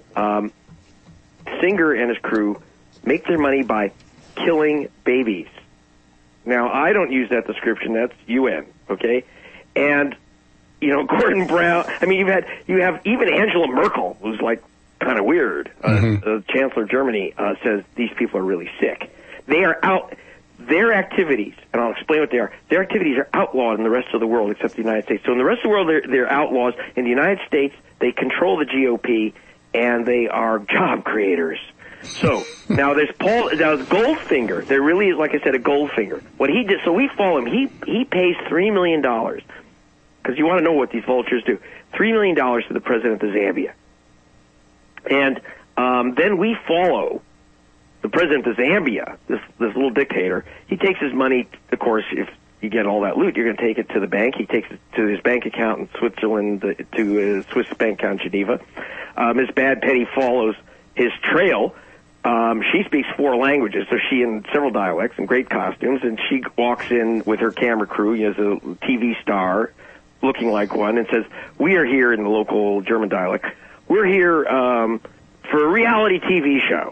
Singer and his crew make their money by killing babies. Now, I don't use that description. That's UN, okay? And, you know, Gordon Brown, I mean, you have even Angela Merkel, who's like kind of weird. Chancellor of Germany says these people are really sick. They are out, their activities, and I'll explain what they are, their activities are outlawed in the rest of the world except the United States. So in the rest of the world, they're outlaws. In the United States, they control the GOP, and they are job creators. So now there's Goldfinger. There really is, like I said, a Goldfinger. What he did, so we follow him. He pays $3 million, because you want to know what these vultures do. $3 million to the president of Zambia. And then we follow the president of Zambia, this little dictator. He takes his money, of course, if you get all that loot, you're going to take it to the bank. He takes it to his bank account in Switzerland, to his Swiss bank account in Geneva. Ms. Bad Petty follows his trail. She speaks 4 languages, so she in several dialects and great costumes, and she walks in with her camera crew, as a TV star, looking like one, and says, "We are here," in the local German dialect, "we're here for a reality TV show,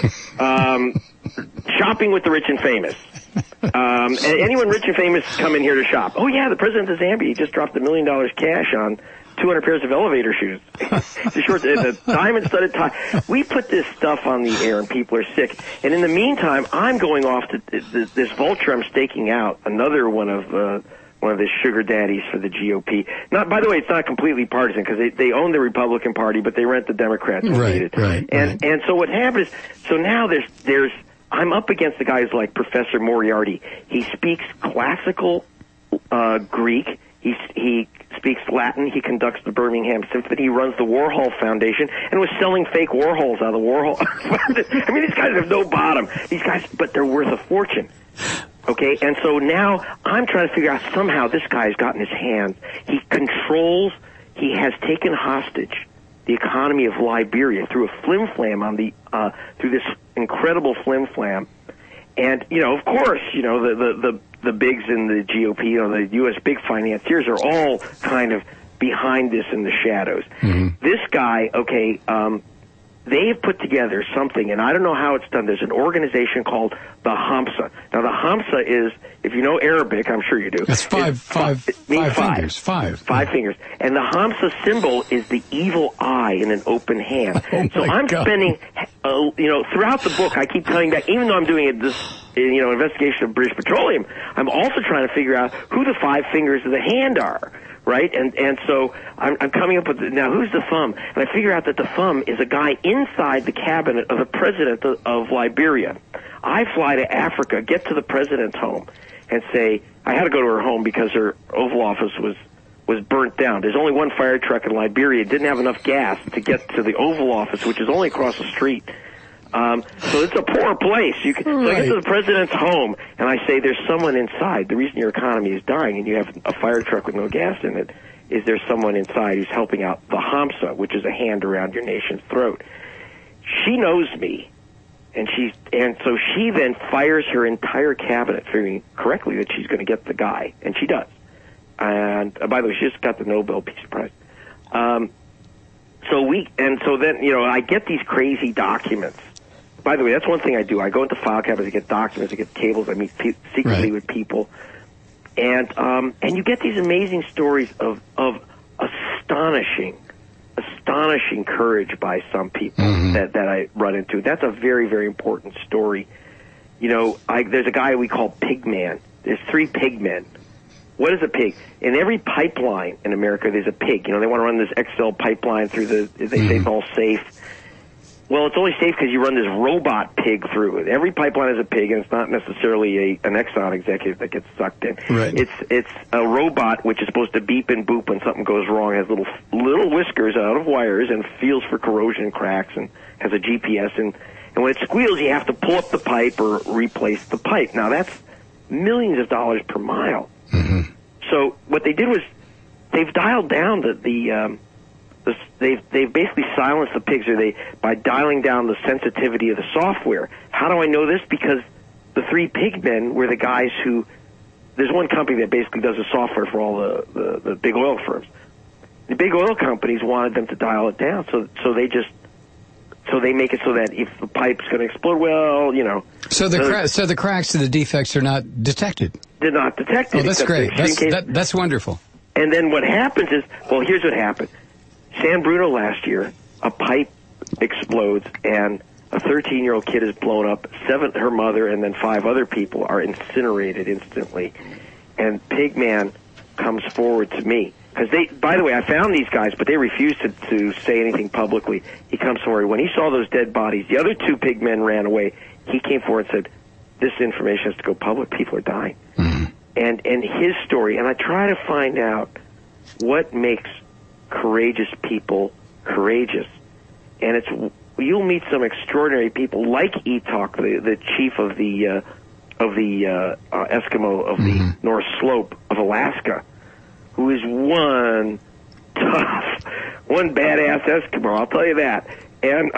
shopping with the rich and famous. And anyone rich and famous come in here to shop." Oh yeah, the president of Zambia just dropped $1 million cash on 200 pairs of elevator shoes. The diamond-studded tie. We put this stuff on the air, and people are sick. And in the meantime, I'm going off to this vulture. I'm staking out another one of the sugar daddies for the GOP. By the way, it's not completely partisan, because they own the Republican Party, but they rent the Democrats. Right. And so what happens? So now there's I'm up against the guys like Professor Moriarty. He speaks classical Greek. He speaks Latin. He conducts the Birmingham Symphony. He runs the Warhol Foundation and was selling fake Warhols out of the Warhol. I mean, these guys have no bottom. These guys, but they're worth a fortune. Okay, and so now I'm trying to figure out, somehow this guy's gotten his hands. He has taken hostage the economy of Liberia through a flim-flam through this incredible flim-flam. And, you know, of course, you know, the bigs in the GOP, you know, the U.S. big financiers are all kind of behind this in the shadows. Mm-hmm. This guy, okay, they have put together something, and I don't know how it's done. There's an organization called the Hamsa. Now, the Hamsa is, if you know Arabic, I'm sure you do. It's five fingers. Five fingers. And the Hamsa symbol is the evil eye in an open hand. So I'm spending, you know, throughout the book, I keep coming back, even though I'm doing this, you know, investigation of British Petroleum, I'm also trying to figure out who the 5 fingers of the hand are. Right? And so I'm coming up with, now who's the thumb? And I figure out that the thumb is a guy inside the cabinet of the president of Liberia. I fly to Africa, get to the president's home, and say, I had to go to her home because her Oval Office was burnt down. There's only one fire truck in Liberia. It didn't have enough gas to get to the Oval Office, which is only across the street. So it's a poor place. So I get to the president's home, and I say, there's someone inside. The reason your economy is dying and you have a fire truck with no gas in it is there's someone inside who's helping out the Hamsa, which is a hand around your nation's throat. She knows me, and so she then fires her entire cabinet, figuring correctly that she's going to get the guy, and she does. And by the way, she just got the Nobel Peace Prize. So then, you know, I get these crazy documents. By the way, that's one thing I do. I go into file cabinets, I get documents, I get cables, I meet secretly with people. And you get these amazing stories of astonishing courage by some people that I run into. That's a very, very important story. You know, there's a guy we call Pigman. There's 3 pigmen. What is a pig? In every pipeline in America, there's a pig. You know, they want to run this XL pipeline through they say it's all safe. Well, it's only safe because you run this robot pig through it. Every pipeline has a pig, and it's not necessarily an Exxon executive that gets sucked in. Right. It's a robot which is supposed to beep and boop when something goes wrong. It has little whiskers out of wires and feels for corrosion and cracks, and has a GPS. And when it squeals, you have to pull up the pipe or replace the pipe. Now that's millions of dollars per mile. Mm-hmm. So what they did was they've dialed down they've basically silenced the pigs by dialing down the sensitivity of the software. How do I know this? Because the three pig men were the guys who, there's one company that basically does the software for all the big oil firms. The big oil companies wanted them to dial it down, so they make it so that if the pipe's going to explode, well, you know. So the cracks and the defects are not detected. They're not detected. Oh, that's great. That's wonderful. And then what happens is, well, here's what happened. San Bruno last year, a pipe explodes and a 13-year-old kid is blown up. Her mother and then 5 other people are incinerated instantly. And Pigman comes forward to me. Because by the way, I found these guys, but they refused to say anything publicly. He comes forward. When he saw those dead bodies, the other 2 pigmen ran away. He came forward and said, this information has to go public. People are dying. Mm-hmm. And his story, and I try to find out what makes courageous people courageous. And you'll meet some extraordinary people like Etok, the chief of the Eskimo of the North Slope of Alaska, who is one badass Eskimo, I'll tell you that. And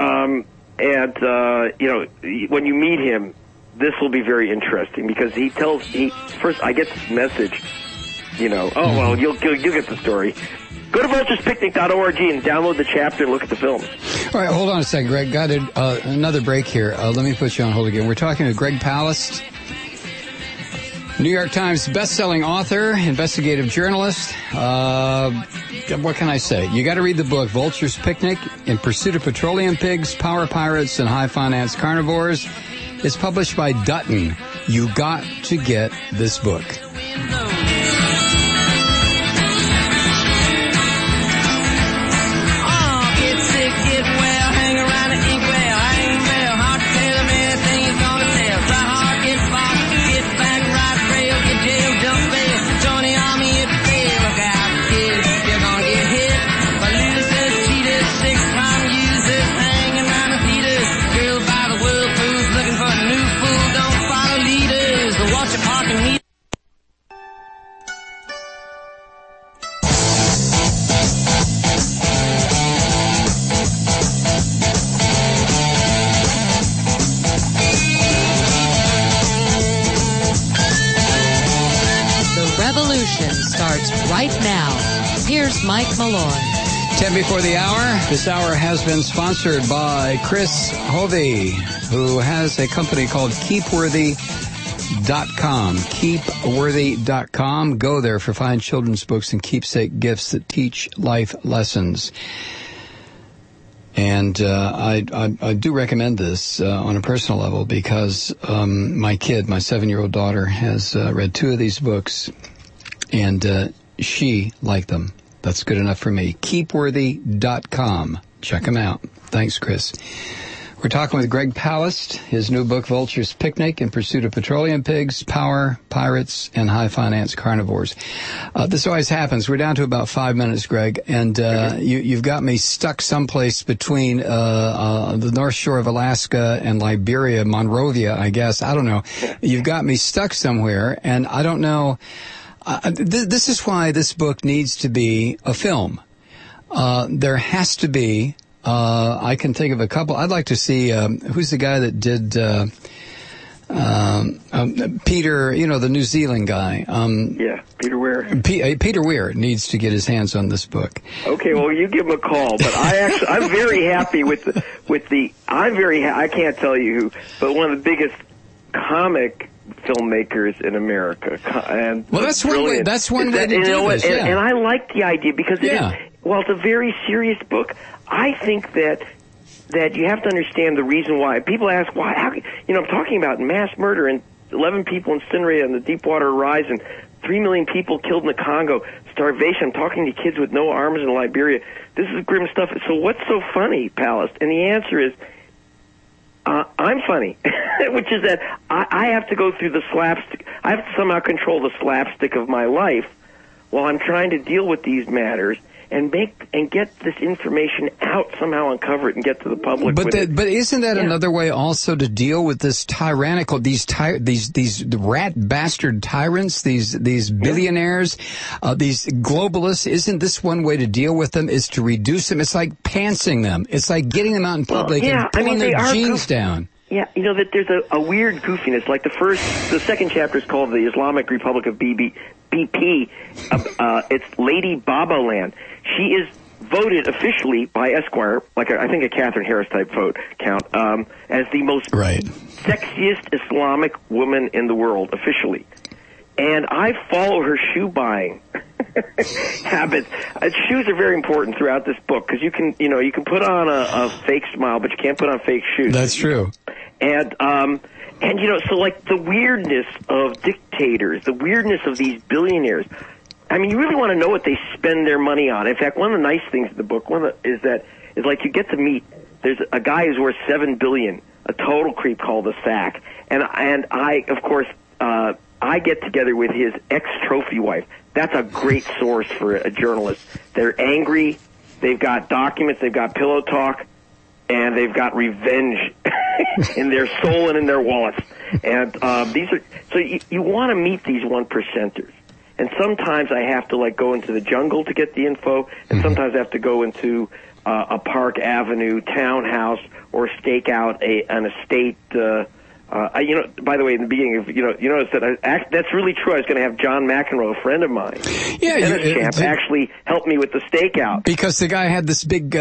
when you meet him, this will be very interesting because first I get this message, well, you'll get the story. Go to vulturespicnic.org and download the chapter and look at the film. All right, hold on a second, Greg. Got another break here. Let me put you on hold again. We're talking to Greg Palast, New York Times best-selling author, investigative journalist. What can I say? You got to read the book, Vulture's Picnic, In Pursuit of Petroleum Pigs, Power Pirates, and High Finance Carnivores. It's published by Dutton. You got to get this book. Right now, here's Mike Malloy. 10 before the hour. This hour has been sponsored by Chris Hovey, who has a company called KeepWorthy.com. KeepWorthy.com. Go there for fine children's books and keepsake gifts that teach life lessons. And I do recommend this on a personal level because my 7-year-old daughter, has read 2 of these books, and she liked them. That's good enough for me. KeepWorthy.com. Check them out. Thanks, Chris. We're talking with Greg Palast, his new book, Vulture's Picnic, In Pursuit of Petroleum Pigs, Power, Pirates, and High Finance Carnivores. This always happens. We're down to about 5 minutes, Greg, and you've got me stuck someplace between the North Shore of Alaska and Liberia, Monrovia, I guess. I don't know. You've got me stuck somewhere, and I don't know. This is why this book needs to be a film. There has to be, I can think of a couple. I'd like to see, who's the guy that did, Peter, the New Zealand guy. Peter Weir. Peter Weir needs to get his hands on this book. Okay, well, you give him a call, but I'm very happy I can't tell you who, but one of the biggest comic filmmakers in America, and that's one way. That's one way to do this. Yeah. And I like the idea because it's a very serious book. I think that you have to understand the reason why. People ask why. I'm talking about mass murder and 11 people incinerated on the Deepwater Horizon, 3 million people killed in the Congo, starvation. I'm talking to kids with no arms in Liberia. This is grim stuff. So what's so funny, Palast? And the answer is I'm funny, which is that I have to go through the slapstick. I have to somehow control the slapstick of my life while I'm trying to deal with these matters and get this information out, somehow uncover it and get to the public. But isn't that another way also to deal with this tyrannical, these rat bastard tyrants, these billionaires, these globalists? Isn't this one way to deal with them is to reduce them? It's like pantsing them. It's like getting them out in public and pulling their jeans down. Yeah, you know that there's a weird goofiness. Like the second chapter is called the Islamic Republic of BP. It's Lady Babaland. She is voted officially by Esquire, like I think a Catherine Harris type vote count, as the most sexiest Islamic woman in the world officially. And I follow her shoe buying habits. Shoes are very important throughout this book because you can put on a fake smile, but you can't put on fake shoes. That's true. And so like the weirdness of dictators, the weirdness of these billionaires. I mean, you really want to know what they spend their money on. In fact, one of the nice things in the book, is like you get to meet. There's a guy who's worth $7 billion, a total creep called the Sack, and I of course I get together with his ex-trophy wife. That's a great source for a journalist. They're angry. They've got documents. They've got pillow talk. And they've got revenge in their soul and in their wallets. And you want to meet these 1%ers. And sometimes I have to like go into the jungle to get the info, and sometimes I have to go into a Park Avenue townhouse or stake out an estate. By the way, in the beginning, you notice that that's really true. I was going to have John McEnroe, a friend of mine, tennis champ, actually help me with the stakeout because the guy had this big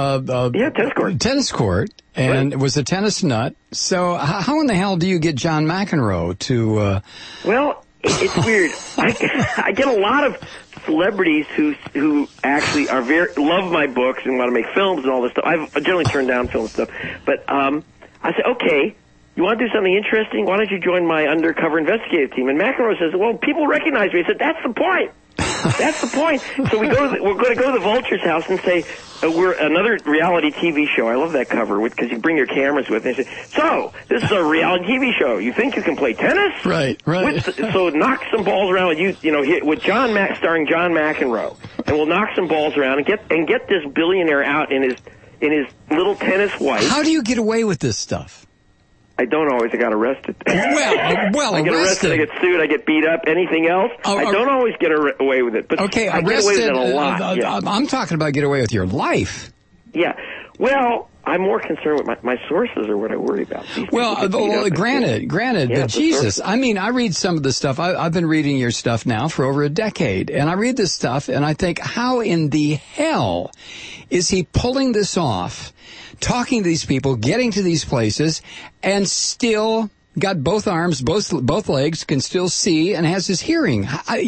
tennis court, and was a tennis nut. So how in the hell do you get John McEnroe to? Well, it's weird. I get a lot of celebrities who actually love my books and want to make films and all this stuff. I generally turn down film stuff, but I say okay. You want to do something interesting? Why don't you join my undercover investigative team? And McEnroe says, well, people recognize me. I said, that's the point. That's the point. So we're going to go to the Vulture's house and say, we're another reality TV show. I love that cover because you bring your cameras with. And they say, so this is a reality TV show. You think you can play tennis? Right. So knock some balls around with with starring John McEnroe, and we'll knock some balls around and get this billionaire out in his little tennis white. How do you get away with this stuff? I don't always. I got arrested. Well, I get arrested. I get sued. I get beat up. Anything else? I don't always get away with it. But okay, I get away with it a lot. I'm talking about get away with your life. Yeah. Well, I'm more concerned with my sources are what I worry about. Granted, but Jesus, I mean, I read some of the stuff. I've been reading your stuff now for over a decade, and I read this stuff, and I think, how in the hell is he pulling this off? Talking to these people, getting to these places, and still got both arms, both legs, can still see, and has his hearing.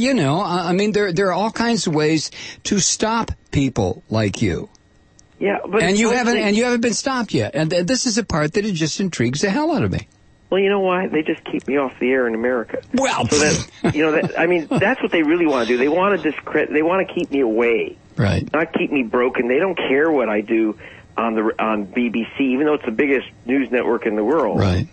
I mean, there are all kinds of ways to stop people like you. Yeah, but you haven't been stopped yet. And this is a part that it just intrigues the hell out of me. Well, you know why? They just keep me off the air in America. Well, so that's what they really want to do. They want to discredit. They want to keep me away, right? Not keep me broken. They don't care what I do on BBC, even though it's the biggest news network in the world. Right.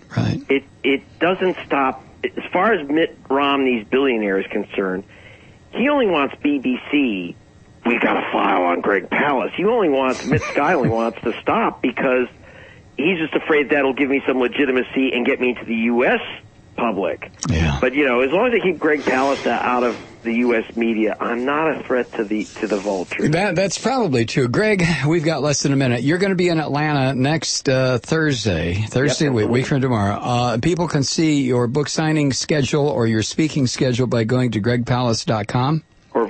It doesn't stop. As far as Mitt Romney's billionaire is concerned, he only wants BBC. We got a file on Greg Palast. Mitt Sky only wants to stop because he's just afraid that'll give me some legitimacy and get me into the U.S. public. Yeah. But as long as they keep Greg Palast out of the U.S. media, I'm not a threat to the Vulture. That's probably true. Greg, we've got less than a minute. You're going to be in Atlanta next Thursday week from tomorrow. People can see your book signing schedule or your speaking schedule by going to gregpalast.com. Or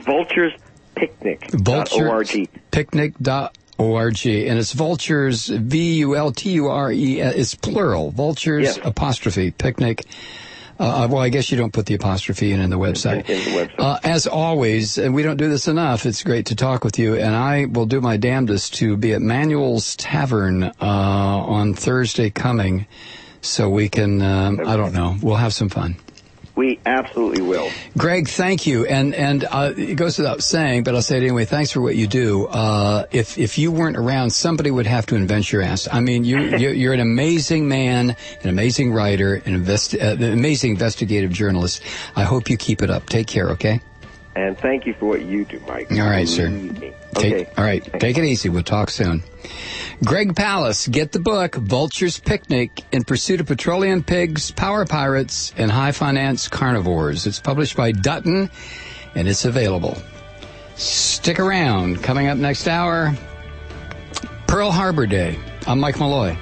vulturespicnic.org. Picnic.org. And it's Vultures, Vulture, it's plural. Vultures, apostrophe, picnic. I guess you don't put the apostrophe in the website. As always, and we don't do this enough, it's great to talk with you, and I will do my damnedest to be at Manuel's Tavern on Thursday coming, so we can, I don't know, we'll have some fun. We absolutely will. Greg, thank you. And it goes without saying, but I'll say it anyway. Thanks for what you do. If you weren't around, somebody would have to invent your ass. I mean, you're an amazing man, an amazing writer, an amazing investigative journalist. I hope you keep it up. Take care, okay? And thank you for what you do, Mike. All right, sir. Okay. All right. Thanks. Take it easy. We'll talk soon. Greg Palast, get the book, Vulture's Picnic, In Pursuit of Petroleum Pigs, Power Pirates, and High Finance Carnivores. It's published by Dutton, and it's available. Stick around. Coming up next hour, Pearl Harbor Day. I'm Mike Malloy.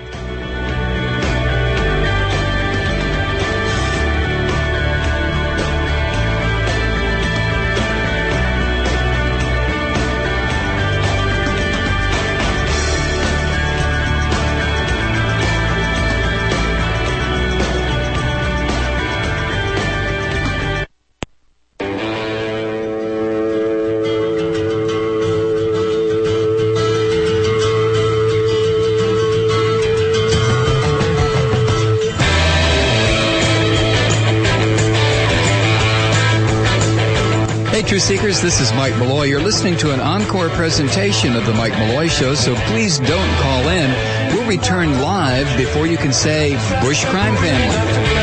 Truth Seekers, this is Mike Malloy. You're listening to an encore presentation of The Mike Malloy Show, so please don't call in. We'll return live before you can say Bush Crime Family.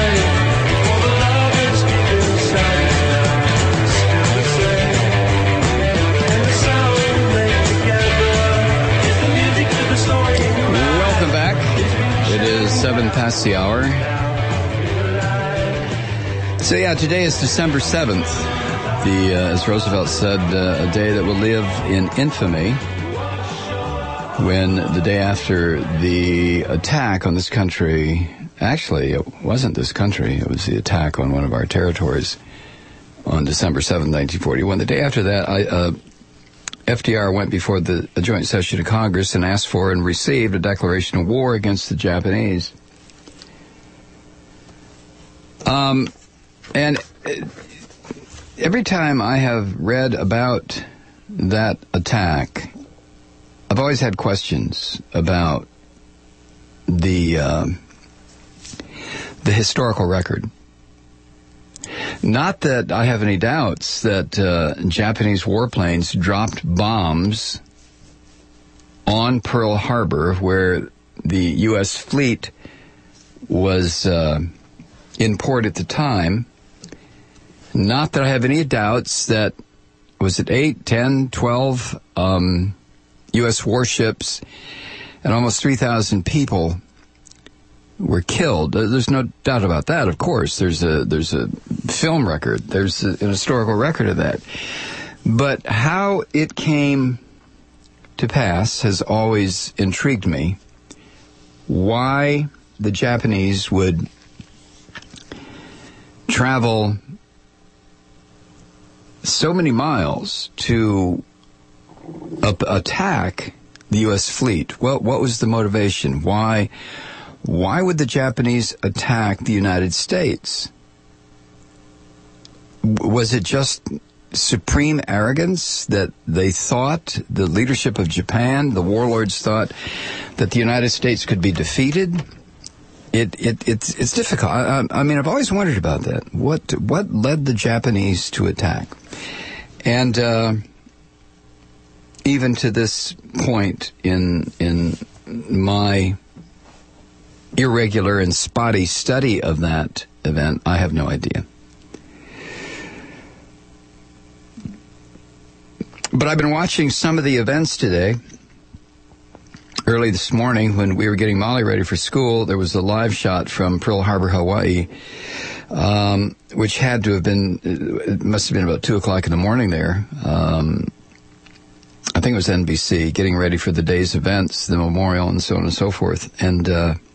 Welcome back. It is 7 past the hour. So yeah, today is December 7th. As Roosevelt said, a day that will live in infamy, when the day after the attack on this country, actually it wasn't this country, it was the attack on one of our territories on December 7th, 1941. The day after that, FDR went before the joint session of Congress and asked for and received a declaration of war against the Japanese. Every time I have read about that attack, I've always had questions about the historical record. Not that I have any doubts that Japanese warplanes dropped bombs on Pearl Harbor, where the U.S. fleet was in port at the time. Not that I have any doubts that, was it 8, 10, 12 U.S. warships and almost 3,000 people were killed. There's no doubt about that, of course. There's a film record. There's an historical record of that. But how it came to pass has always intrigued me. Why the Japanese would travel so many miles to attack the U.S. fleet. Well, what was the motivation? Why would the Japanese attack the United States? Was it just supreme arrogance that they thought, the leadership of Japan, the warlords thought that the United States could be defeated? It's difficult. I mean, I've always wondered about that. What led the Japanese to attack? And even to this point in my irregular and spotty study of that event, I have no idea. But I've been watching some of the events today. Early this morning, when we were getting Molly ready for school, there was a live shot from Pearl Harbor, Hawaii, which had to have been, it must have been about 2 o'clock in the morning there. I think it was NBC, getting ready for the day's events, the memorial, and so on and so forth. And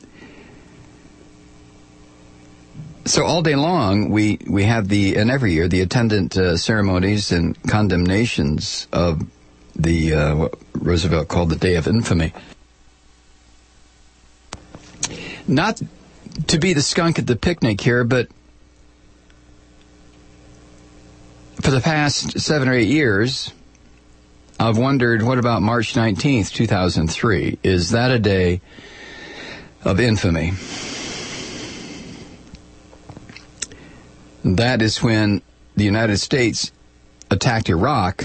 so all day long, we have and every year, the attendant ceremonies and condemnations of the what Roosevelt called the Day of Infamy. Not to be the skunk at the picnic here, but for the past 7 or 8 years, I've wondered, what about March 19th, 2003? Is that a day of infamy? That is when the United States attacked Iraq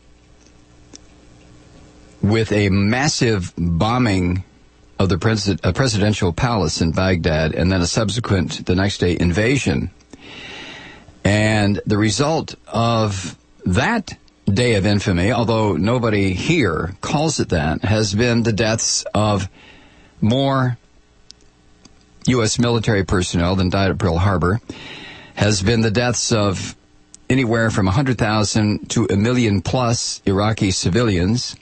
with a massive bombing of the presidential palace in Baghdad, and then a subsequent, the next day, invasion. And the result of that day of infamy, although nobody here calls it that, has been the deaths of more U.S. military personnel than died at Pearl Harbor, has been the deaths of anywhere from 100,000 to 1 million plus Iraqi civilians.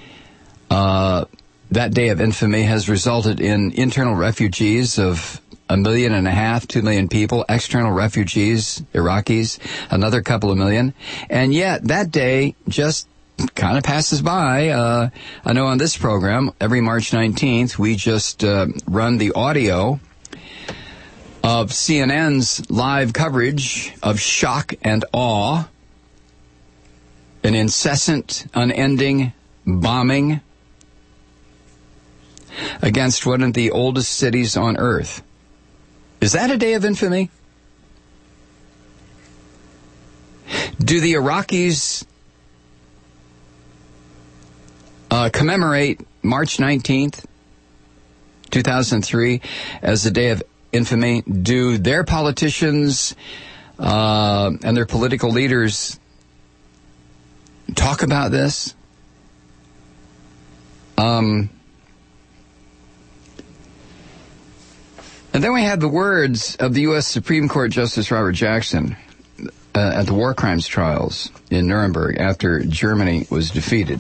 That day of infamy has resulted in internal refugees of 1.5 million, 2 million people, external refugees, Iraqis, another couple of million. And yet that day just kind of passes by. I know on this program, every March 19th, we just run the audio of CNN's live coverage of shock and awe, an incessant, unending bombing against one of the oldest cities on earth. Is that a day of infamy? Do the Iraqis commemorate March 19th, 2003 as a day of infamy? Do their politicians and their political leaders talk about this? And then we had the words of the U.S. Supreme Court Justice Robert Jackson at the war crimes trials in Nuremberg after Germany was defeated.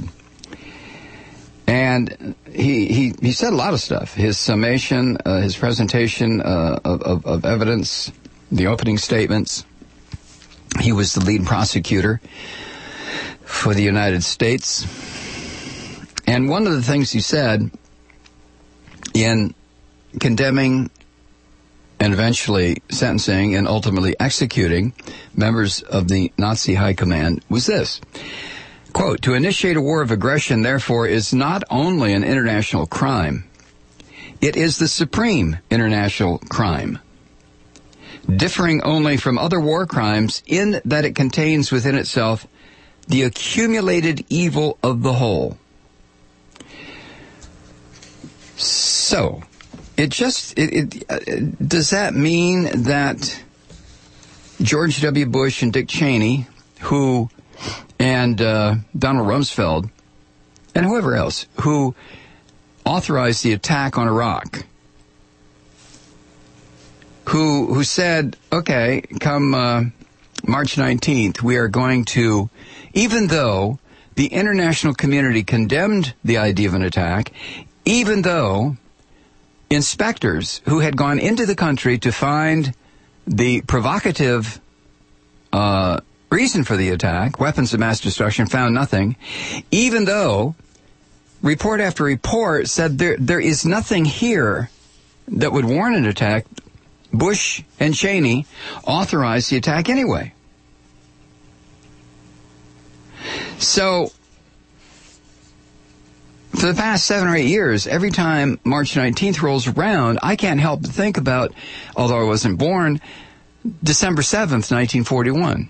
And he said a lot of stuff. His summation, his presentation of evidence, the opening statements. He was the lead prosecutor for the United States. And one of the things he said in condemning and eventually sentencing and ultimately executing members of the Nazi high command was this. Quote, "To initiate a war of aggression, therefore, is not only an international crime, it is the supreme international crime, differing only from other war crimes in that it contains within itself the accumulated evil of the whole." So, does that mean that George W. Bush and Dick Cheney, and Donald Rumsfeld, and whoever else, who authorized the attack on Iraq, who said, okay, come March 19th, we are going to, even though the international community condemned the idea of an attack, even though inspectors who had gone into the country to find the provocative reason for the attack, weapons of mass destruction, found nothing, even though report after report said there is nothing here that would warrant an attack, Bush and Cheney authorized the attack anyway. So, for the past 7 or 8 years, every time March 19th rolls around, I can't help but think about, although I wasn't born, December 7th, 1941.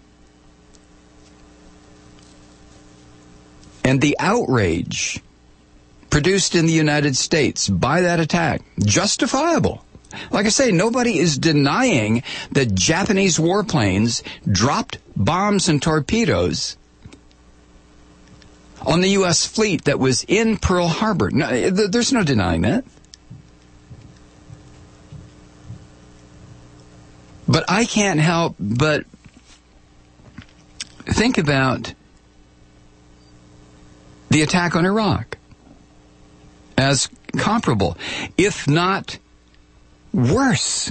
And the outrage produced in the United States by that attack, justifiable. Like I say, nobody is denying that Japanese warplanes dropped bombs and torpedoes on the U.S. fleet that was in Pearl Harbor. No, there's no denying that. But I can't help but think about the attack on Iraq as comparable, if not worse.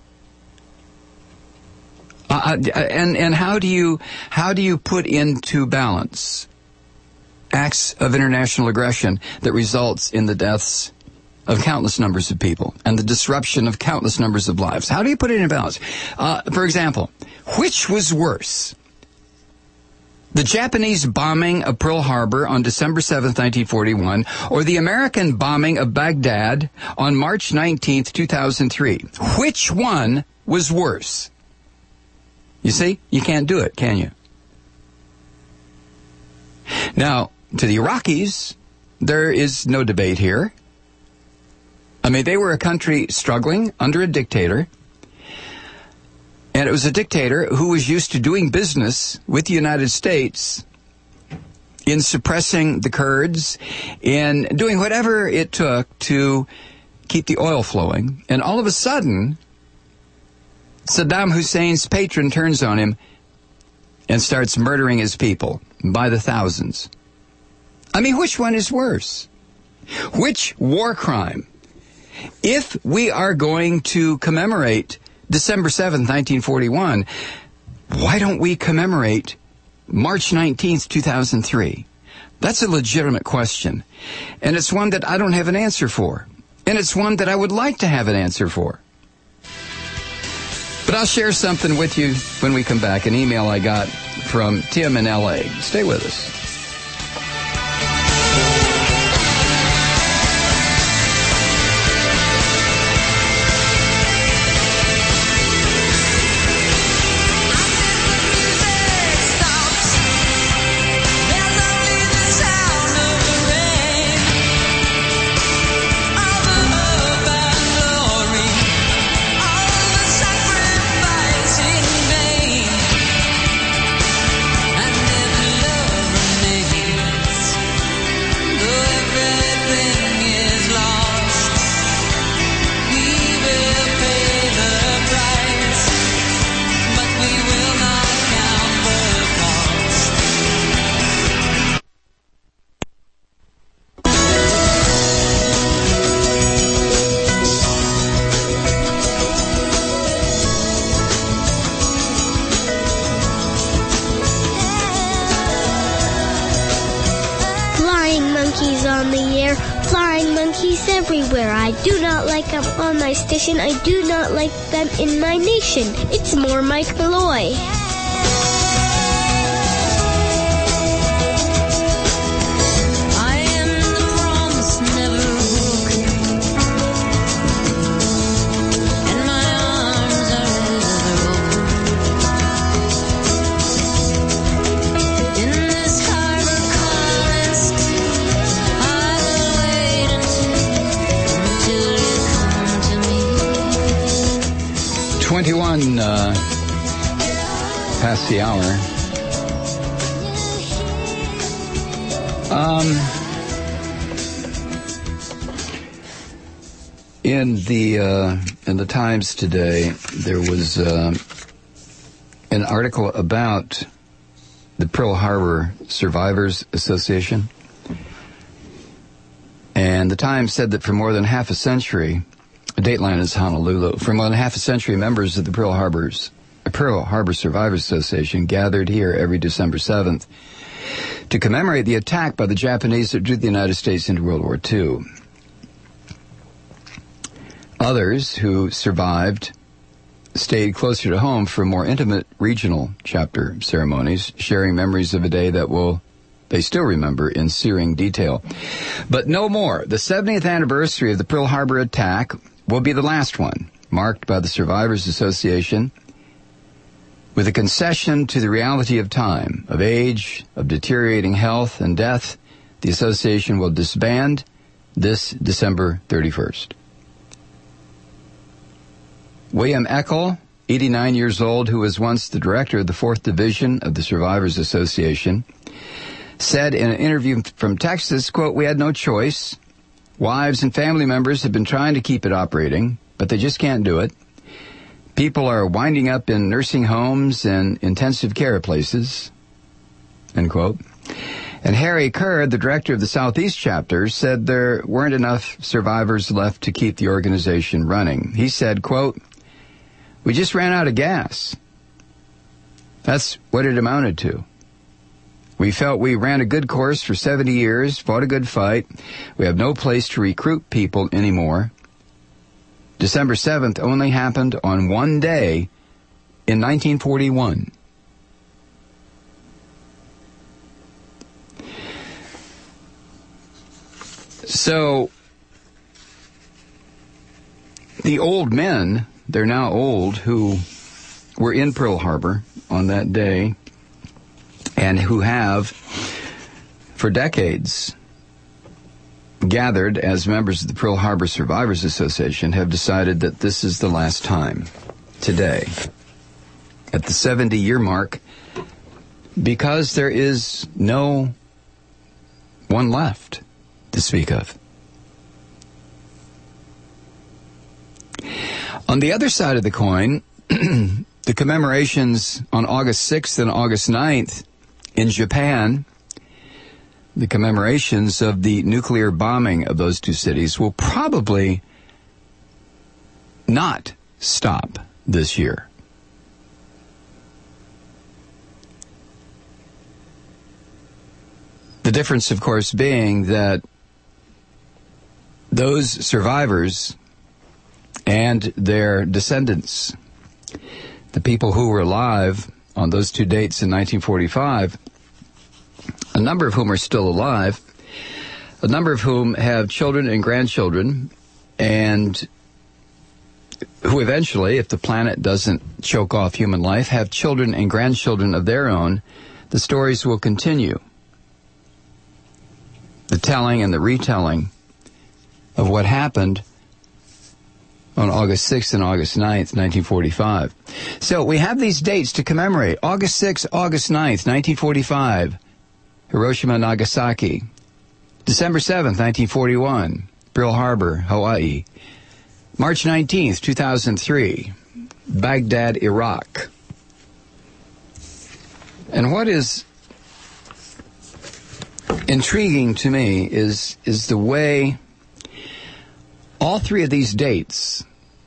And how do you put into balance acts of international aggression that results in the deaths of countless numbers of people and the disruption of countless numbers of lives? How do you put it in balance? For example, which was worse? The Japanese bombing of Pearl Harbor on December 7th, 1941, or the American bombing of Baghdad on March 19th, 2003? Which one was worse? You see, you can't do it, can you? Now, to the Iraqis, there is no debate here. I mean, they were a country struggling under a dictator, and it was a dictator who was used to doing business with the United States in suppressing the Kurds, in doing whatever it took to keep the oil flowing. And all of a sudden, Saddam Hussein's patron turns on him and starts murdering his people by the thousands. I mean, which one is worse? Which war crime? If we are going to commemorate December 7th, 1941, why don't we commemorate March 19th, 2003? That's a legitimate question. And it's one that I don't have an answer for. And it's one that I would like to have an answer for. But I'll share something with you when we come back, an email I got from Tim in L.A. Stay with us. Everywhere. I do not like them on my station. I do not like them in my nation. It's more Mike Malloy. I am the promise never broken, and my arms are ever open. In this harbor colorist, I will wait until you come to me. 21 past the hour. In the Times today, there was an article about the Pearl Harbor Survivors Association. And the Times said that for more than half a century, Dateline is Honolulu, for more than half a century, members of the Pearl Harbor Survivors Association gathered here every December 7th to commemorate the attack by the Japanese that drew the United States into World War II. Others who survived stayed closer to home for more intimate regional chapter ceremonies, sharing memories of a day that they still remember in searing detail. But no more. The 70th anniversary of the Pearl Harbor attack will be the last one, marked by the Survivors Association with a concession to the reality of time, of age, of deteriorating health and death. The association will disband this December 31st. William Eckel, 89 years old, who was once the director of the 4th Division of the Survivors Association, said in an interview from Texas, quote, "We had no choice. Wives and family members have been trying to keep it operating, but they just can't do it. People are winding up in nursing homes and intensive care places," end quote. And Harry Kerr, the director of the Southeast chapter, said there weren't enough survivors left to keep the organization running. He said, quote, "We just ran out of gas." That's what it amounted to. "We felt we ran a good course for 70 years, fought a good fight. We have no place to recruit people anymore. December 7th only happened on one day in 1941. So, the old men, they're now old, who were in Pearl Harbor on that day and who have, for decades, gathered as members of the Pearl Harbor Survivors Association, have decided that this is the last time, today, at the 70-year mark, because there is no one left to speak of. On the other side of the coin, the commemorations on August 6th and August 9th in Japan, the commemorations of the nuclear bombing of those two cities will probably not stop this year. The difference, of course, being that those survivors and their descendants, the people who were alive on those two dates in 1945, a number of whom are still alive, a number of whom have children and grandchildren, and who eventually, if the planet doesn't choke off human life, have children and grandchildren of their own, the stories will continue. The telling and the retelling of what happened on August 6th and August 9th, 1945. So we have these dates to commemorate. August 6th, August 9th, 1945, Hiroshima, Nagasaki. December 7th, 1941, Pearl Harbor, Hawaii. March 19th, 2003, Baghdad, Iraq. And what is intriguing to me is the way all three of these dates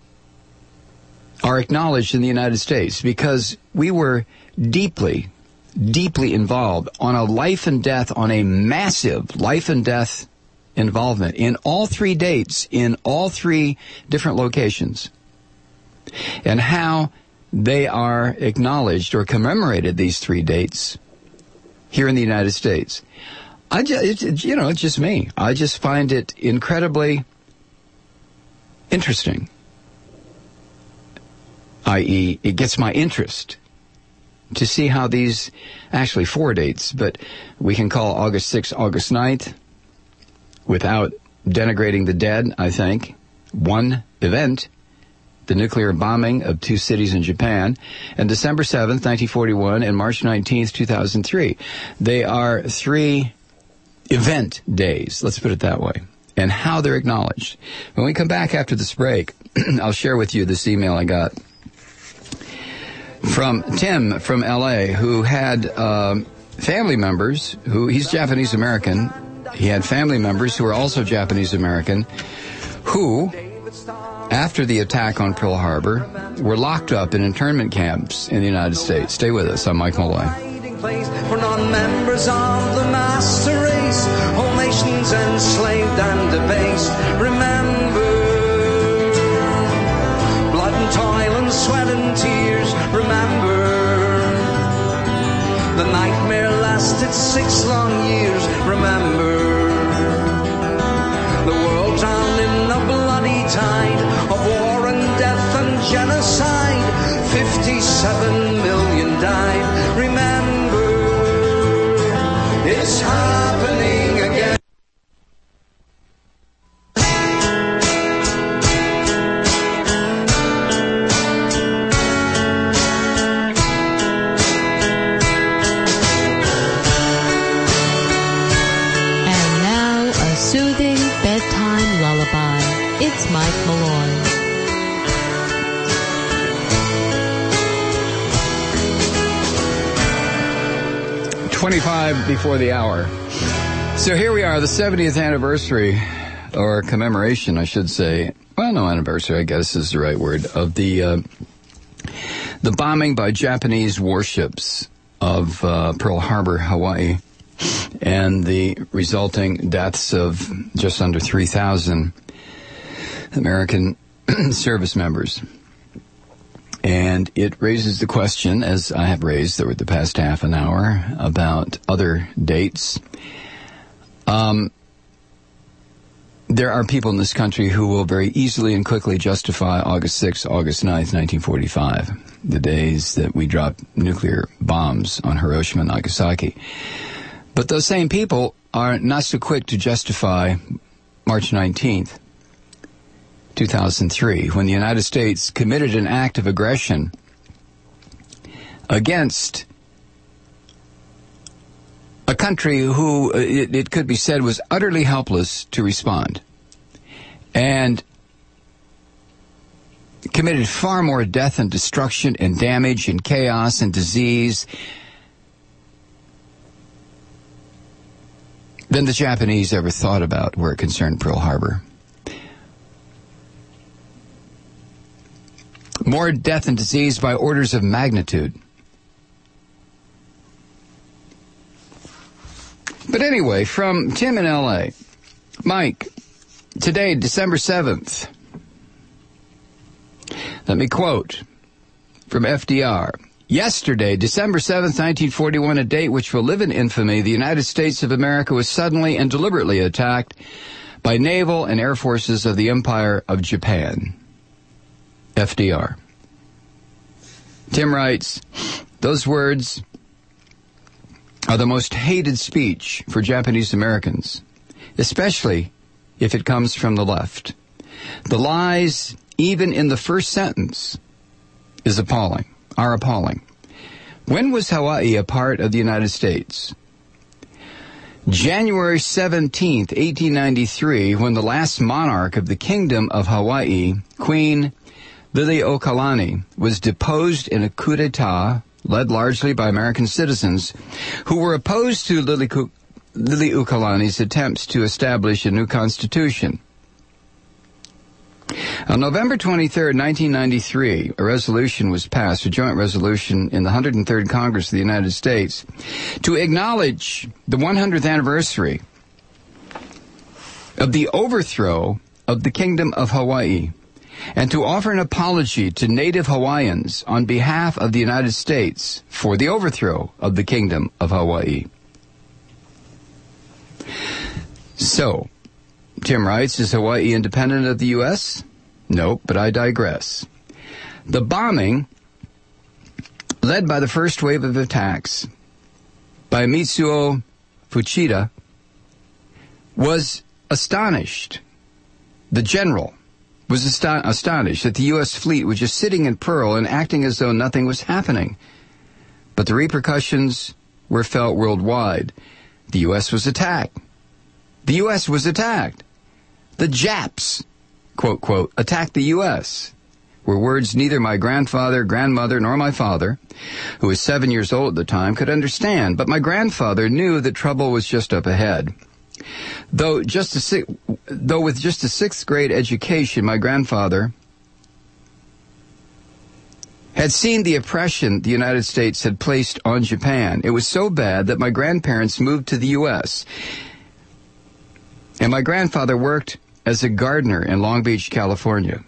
are acknowledged in the United States, because we were deeply, deeply involved on a life and death, on a massive life and death involvement in all three dates, in all three different locations, and how they are acknowledged or commemorated, these three dates, here in the United States. It's just me. I just find it incredibly interesting, i.e., it gets my interest to see how these, actually 4 dates, but we can call August 6th, August 9th, without denigrating the dead, I think, one event, the nuclear bombing of 2 cities in Japan, and December 7th, 1941, and March 19th, 2003. They are 3 event days, let's put it that way, and how they're acknowledged. When we come back after this break, I'll share with you this email I got from Tim from L.A., who had family members he's Japanese American. He had family members who are also Japanese American who, after the attack on Pearl Harbor, were locked up in internment camps in the United States. Stay with us. I'm Mike Malloy. For non-members of the master race, whole nations enslaved and debased. Remember, blood and toil and sweat and tears. Remember, the nightmare lasted 6 long years. Remember, the world drowned in a bloody tide of war and death and genocide. 57 million died. Remember, it's happening again. And now, a soothing bedtime lullaby. It's Mike Malloy. 25 before the hour. So here we are, the 70th anniversary, or commemoration, I should say. Well, no, anniversary, I guess is the right word, of the bombing by Japanese warships of Pearl Harbor, Hawaii, and the resulting deaths of just under 3,000 American service members. And it raises the question, as I have raised over the past half an hour, about other dates. there are people in this country who will very easily and quickly justify August 6th, August 9th, 1945, the days that we dropped nuclear bombs on Hiroshima and Nagasaki. But those same people are not so quick to justify March 19th, 2003, when the United States committed an act of aggression against a country who, it could be said, was utterly helpless to respond, and committed far more death and destruction and damage and chaos and disease than the Japanese ever thought about where it concerned Pearl Harbor. More death and disease by orders of magnitude. But anyway, from Tim in L.A., Mike, today, December 7th, let me quote from FDR. Yesterday, December 7th, 1941, a date which will live in infamy, the United States of America was suddenly and deliberately attacked by naval and air forces of the Empire of Japan. FDR. Tim writes, those words are the most hated speech for Japanese Americans, especially if it comes from the left. The lies, even in the first sentence, are appalling. When was Hawaii a part of the United States? January 17th, 1893, when the last monarch of the Kingdom of Hawaii, Queen Liliuokalani, was deposed in a coup d'etat led largely by American citizens who were opposed to Liliuokalani's attempts to establish a new constitution. On November 23, 1993, a resolution was passed, a joint resolution in the 103rd Congress of the United States, to acknowledge the 100th anniversary of the overthrow of the Kingdom of Hawaii, and to offer an apology to Native Hawaiians on behalf of the United States for the overthrow of the Kingdom of Hawaii. So, Tim writes, is Hawaii independent of the U.S.? No, but I digress. The bombing, led by the first wave of attacks by Mitsuo Fuchida, was astonished. The general was astonished that the U.S. fleet was just sitting in Pearl and acting as though nothing was happening. But the repercussions were felt worldwide. The U.S. was attacked. The U.S. was attacked. The Japs, quote, quote, attacked the U.S., were words neither my grandfather, grandmother, nor my father, who was 7 years old at the time, could understand. But my grandfather knew that trouble was just up ahead. Though with just a sixth grade education, my grandfather had seen the oppression the United States had placed on Japan. It was so bad that my grandparents moved to the U.S., and my grandfather worked as a gardener in Long Beach, California.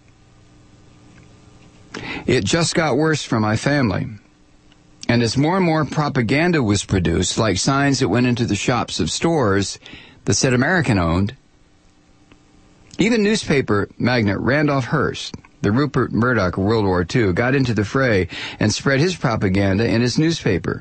It just got worse for my family. And as more and more propaganda was produced, like signs that went into the shops of stores that said American-owned, even newspaper magnate Randolph Hearst, the Rupert Murdoch of World War II, got into the fray and spread his propaganda in his newspaper.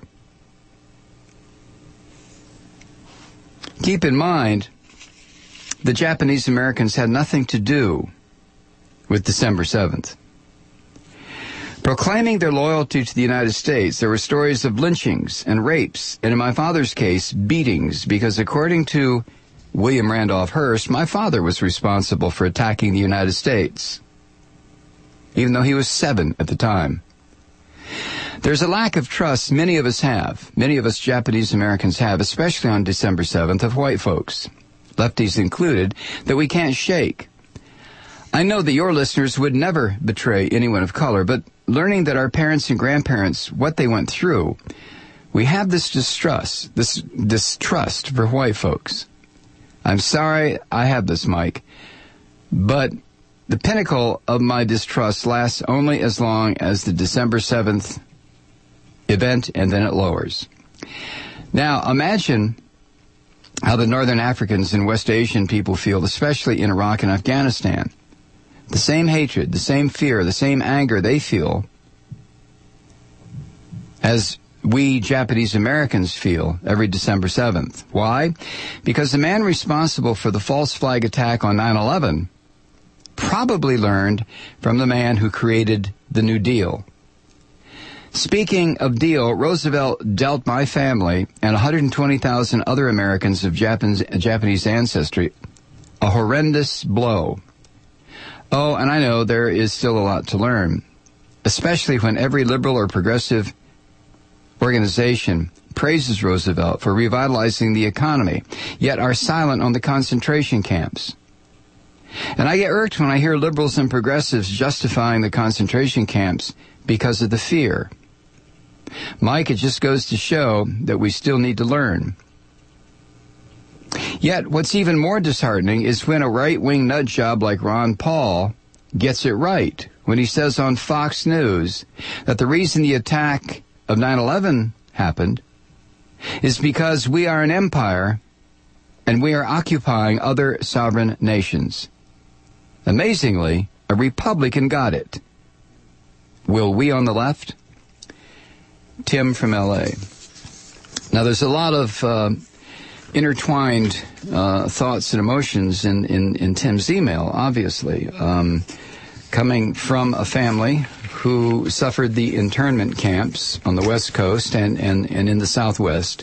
Keep in mind, the Japanese Americans had nothing to do with December 7th. Proclaiming their loyalty to the United States, there were stories of lynchings and rapes, and in my father's case, beatings, because according to William Randolph Hearst, my father was responsible for attacking the United States, even though he was 7 at the time. There's a lack of trust many of us Japanese Americans have, especially on December 7th, of white folks, lefties included, that we can't shake. I know that your listeners would never betray anyone of color, but learning that our parents and grandparents, what they went through, we have this distrust for white folks. I'm sorry I have this, Mike, but the pinnacle of my distrust lasts only as long as the December 7th event, and then it lowers. Now, imagine how the Northern Africans and West Asian people feel, especially in Iraq and Afghanistan. The same hatred, the same fear, the same anger they feel as we Japanese Americans feel every December 7th. Why? Because the man responsible for the false flag attack on 9/11 probably learned from the man who created the New Deal. Speaking of deal, Roosevelt dealt my family and 120,000 other Americans of Japanese ancestry a horrendous blow. Oh, and I know there is still a lot to learn, especially when every liberal or progressive organization praises Roosevelt for revitalizing the economy, yet are silent on the concentration camps. And I get irked when I hear liberals and progressives justifying the concentration camps because of the fear. Mike, it just goes to show that we still need to learn. Yet, what's even more disheartening is when a right-wing nut job like Ron Paul gets it right, when he says on Fox News that the reason the attack of 9/11 happened is because we are an empire and we are occupying other sovereign nations. Amazingly, a Republican got it. Will we on the left? Tim from L.A. Now, there's a lot of intertwined thoughts and emotions in Tim's email, obviously, coming from a family who suffered the internment camps on the West Coast and in the Southwest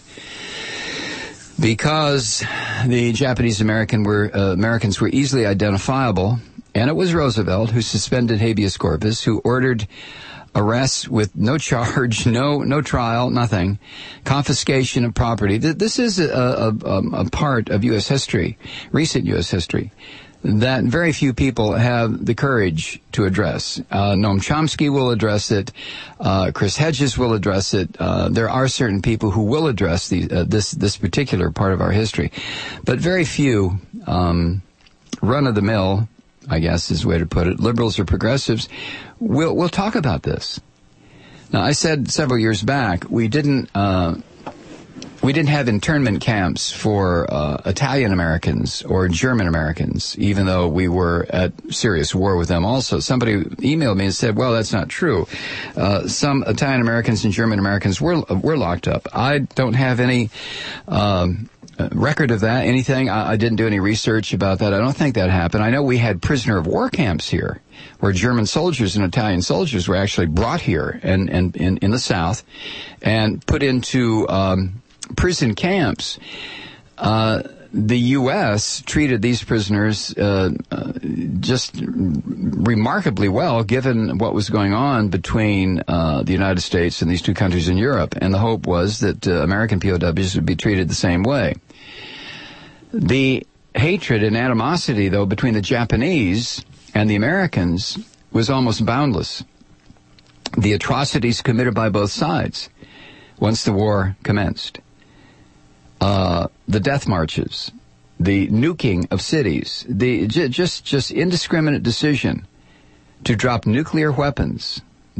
because the Japanese Americans were easily identifiable, and it was Roosevelt who suspended habeas corpus, who ordered arrests with no charge, no trial, nothing, confiscation of property. This is a part of U.S. history, recent U.S. history, that very few people have the courage to address. Noam Chomsky will address it. Chris Hedges will address it. There are certain people who will address this particular part of our history, but very few run-of-the-mill, I guess is the way to put it, liberals or progressives, we'll talk about this. Now, I said several years back we didn't have internment camps for Italian Americans or German Americans, even though we were at serious war with them also. Somebody emailed me and said, well, that's not true. Some Italian Americans and German Americans were locked up. I don't have any record of that, anything. I didn't do any research about that. I don't think that happened. I know we had prisoner of war camps here, where German soldiers and Italian soldiers were actually brought here and in the South and put into prison camps. The U.S. treated these prisoners just remarkably well, given what was going on between the United States and these two countries in Europe. And the hope was that American POWs would be treated the same way. The hatred and animosity, though, between the Japanese and the Americans was almost boundless. The atrocities committed by both sides once the war commenced. The death marches, the nuking of cities, the just indiscriminate decision to drop nuclear weapons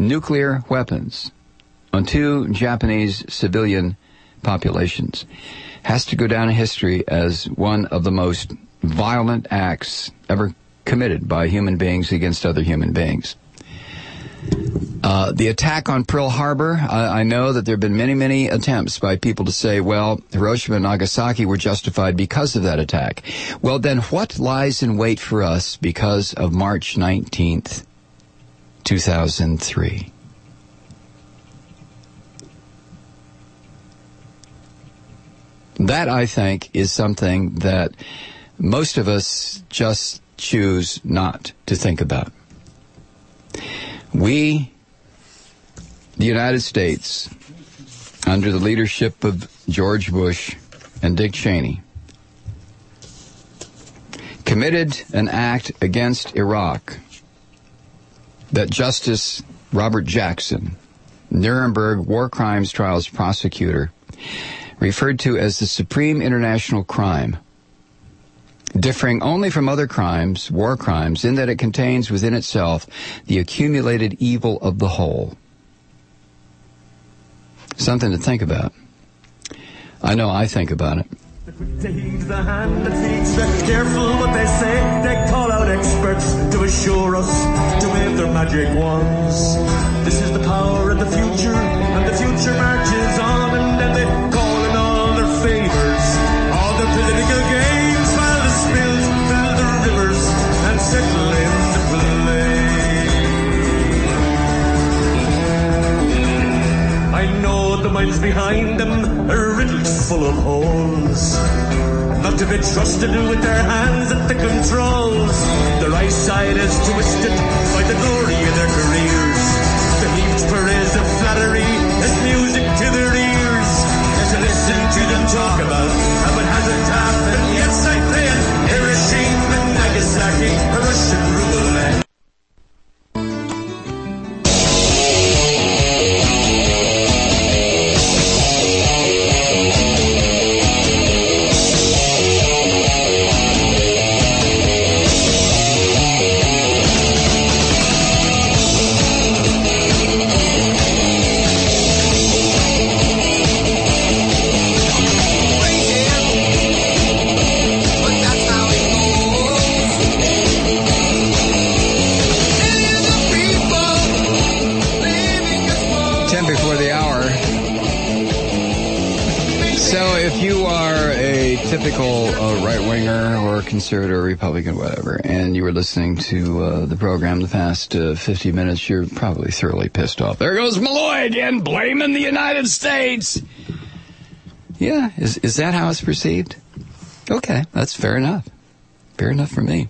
on two Japanese civilian populations has to go down in history as one of the most violent acts ever committed by human beings against other human beings. The attack on Pearl Harbor, I know that there have been many attempts by people to say, well, Hiroshima and Nagasaki were justified because of that attack. Well, then what lies in wait for us because of March 19th, 2003? That, I think, is something that most of us just choose not to think about. We, the United States, under the leadership of George Bush and Dick Cheney, committed an act against Iraq that Justice Robert Jackson, Nuremberg War Crimes Trials prosecutor, referred to as the supreme international crime, differing only from other crimes, war crimes, in that it contains within itself the accumulated evil of the whole. Something to think about. I know I think about it. To heed the hand that feeds the careful what they say. They call out experts to assure us to wave their magic wands. This is the power of the future, and the future marches on, and then they call in all their favors, all their political games, while the spills fill the rivers and settle into play. I know the minds behind them are riddled full of holes, not to be trusted with their hands at the controls. Their eyesight is twisted by the glory of their careers. The heaped praise of flattery is music to their ears. And to listen to them talk about how it hasn't happened. Yes, I play it. Hiroshima and Nagasaki, a Russian roulette. Typical right-winger or conservative or Republican, whatever, and you were listening to the program the past 50 minutes, you're probably thoroughly pissed off. There goes Malloy again, blaming the United States. Yeah, is that how it's perceived? Okay, that's fair enough. Fair enough for me.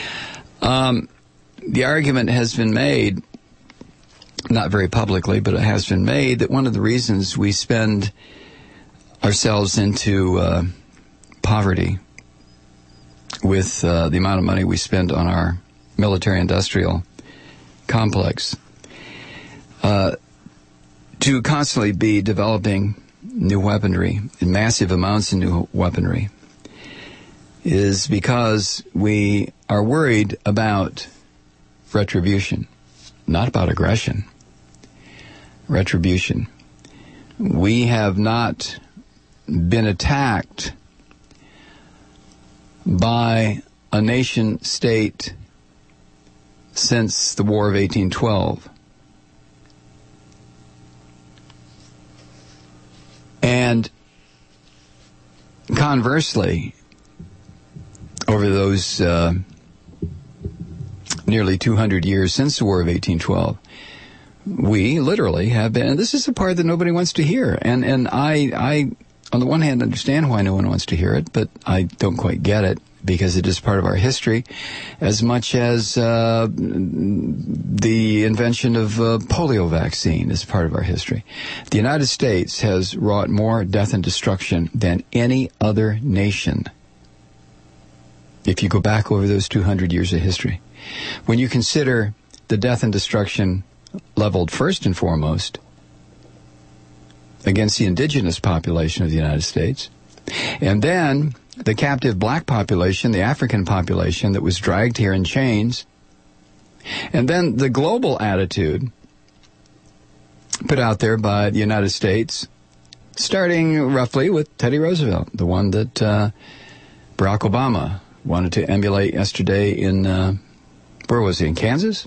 The argument has been made, not very publicly, but it has been made, that one of the reasons we spend ourselves into poverty with the amount of money we spend on our military-industrial complex, to constantly be developing new weaponry, in massive amounts of new weaponry, is because we are worried about retribution, not about aggression. Retribution. We have not been attacked by a nation state since the War of 1812. And conversely, over those nearly 200 years since the War of 1812, we literally have been, and this is the part that nobody wants to hear, and I on the one hand, understand why no one wants to hear it, but I don't quite get it, because it is part of our history, as much as the invention of polio vaccine is part of our history. The United States has wrought more death and destruction than any other nation, if you go back over those 200 years of history. When you consider the death and destruction leveled first and foremost against the indigenous population of the United States, and then the captive black population, the African population that was dragged here in chains, and then the global attitude put out there by the United States, starting roughly with Teddy Roosevelt, the one that Barack Obama wanted to emulate yesterday in, where was he, in Kansas?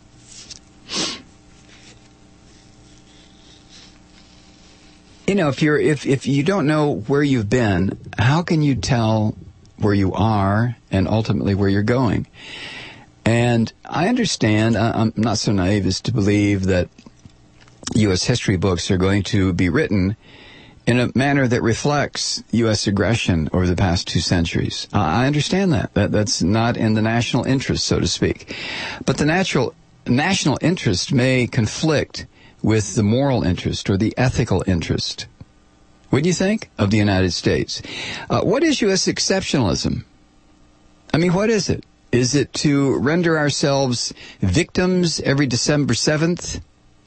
You know, if you don't know where you've been, how can you tell where you are and ultimately where you're going? And I understand, I'm not so naive as to believe that U.S. history books are going to be written in a manner that reflects U.S. aggression over the past 2 centuries. I understand that. That's not in the national interest, so to speak. But the national interest may conflict with the moral interest or the ethical interest. What do you think of the United States? What is U.S. exceptionalism? I mean, what is it? Is it to render ourselves victims every December 7th?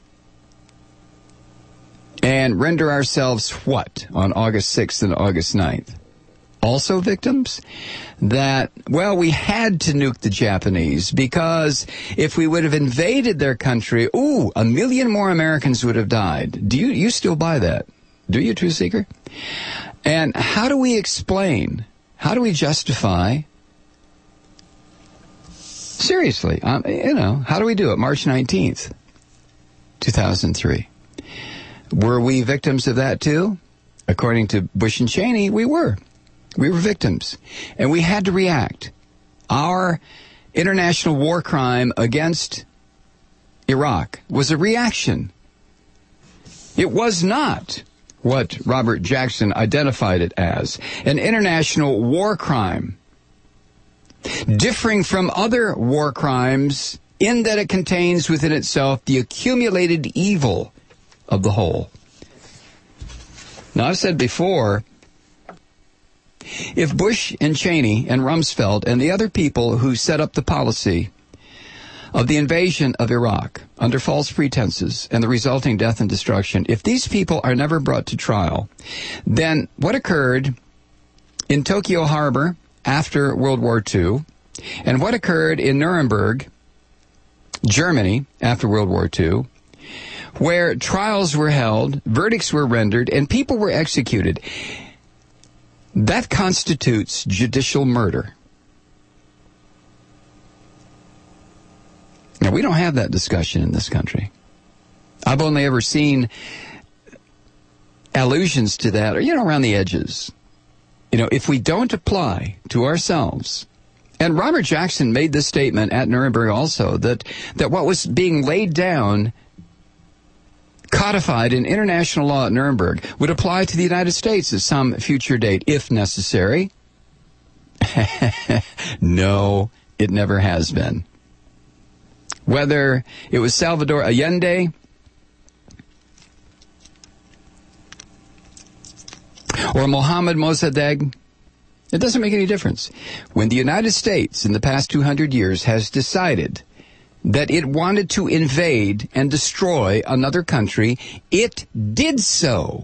And render ourselves what on August 6th and August 9th? Also victims? That, well, we had to nuke the Japanese because if we would have invaded their country, 1 million more Americans would have died. Do you still buy that? Do you, True Seeker? And how do we explain, how do we justify, seriously, how do we do it? March 19th, 2003. Were we victims of that too? According to Bush and Cheney, we were. We were victims. And we had to react. Our international war crime against Iraq was a reaction. It was not what Robert Jackson identified it as, an international war crime, differing from other war crimes in that it contains within itself the accumulated evil of the whole. Now, I've said before, if Bush and Cheney and Rumsfeld and the other people who set up the policy of the invasion of Iraq under false pretenses and the resulting death and destruction, if these people are never brought to trial, then what occurred in Tokyo Harbor after World War II and what occurred in Nuremberg, Germany, after World War II, where trials were held, verdicts were rendered, and people were executed, that constitutes judicial murder. Now, we don't have that discussion in this country. I've only ever seen allusions to that, or, around the edges. If we don't apply to ourselves, and Robert Jackson made this statement at Nuremberg also, that what was being laid down, codified in international law at Nuremberg, would apply to the United States at some future date, if necessary. No, it never has been. Whether it was Salvador Allende or Mohammad Mossadegh, it doesn't make any difference. When the United States in the past 200 years has decided that it wanted to invade and destroy another country, it did so.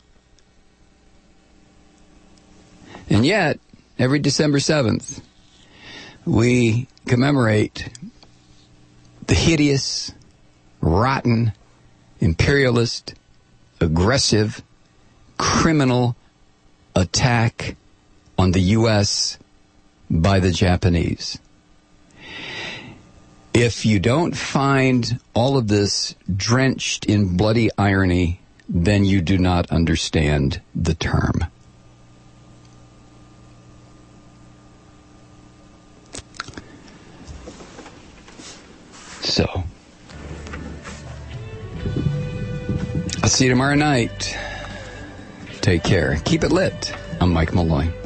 And yet, every December 7th, we commemorate the hideous, rotten, imperialist, aggressive, criminal attack on the U.S. by the Japanese. If you don't find all of this drenched in bloody irony, then you do not understand the term. So, I'll see you tomorrow night. Take care. Keep it lit. I'm Mike Malloy.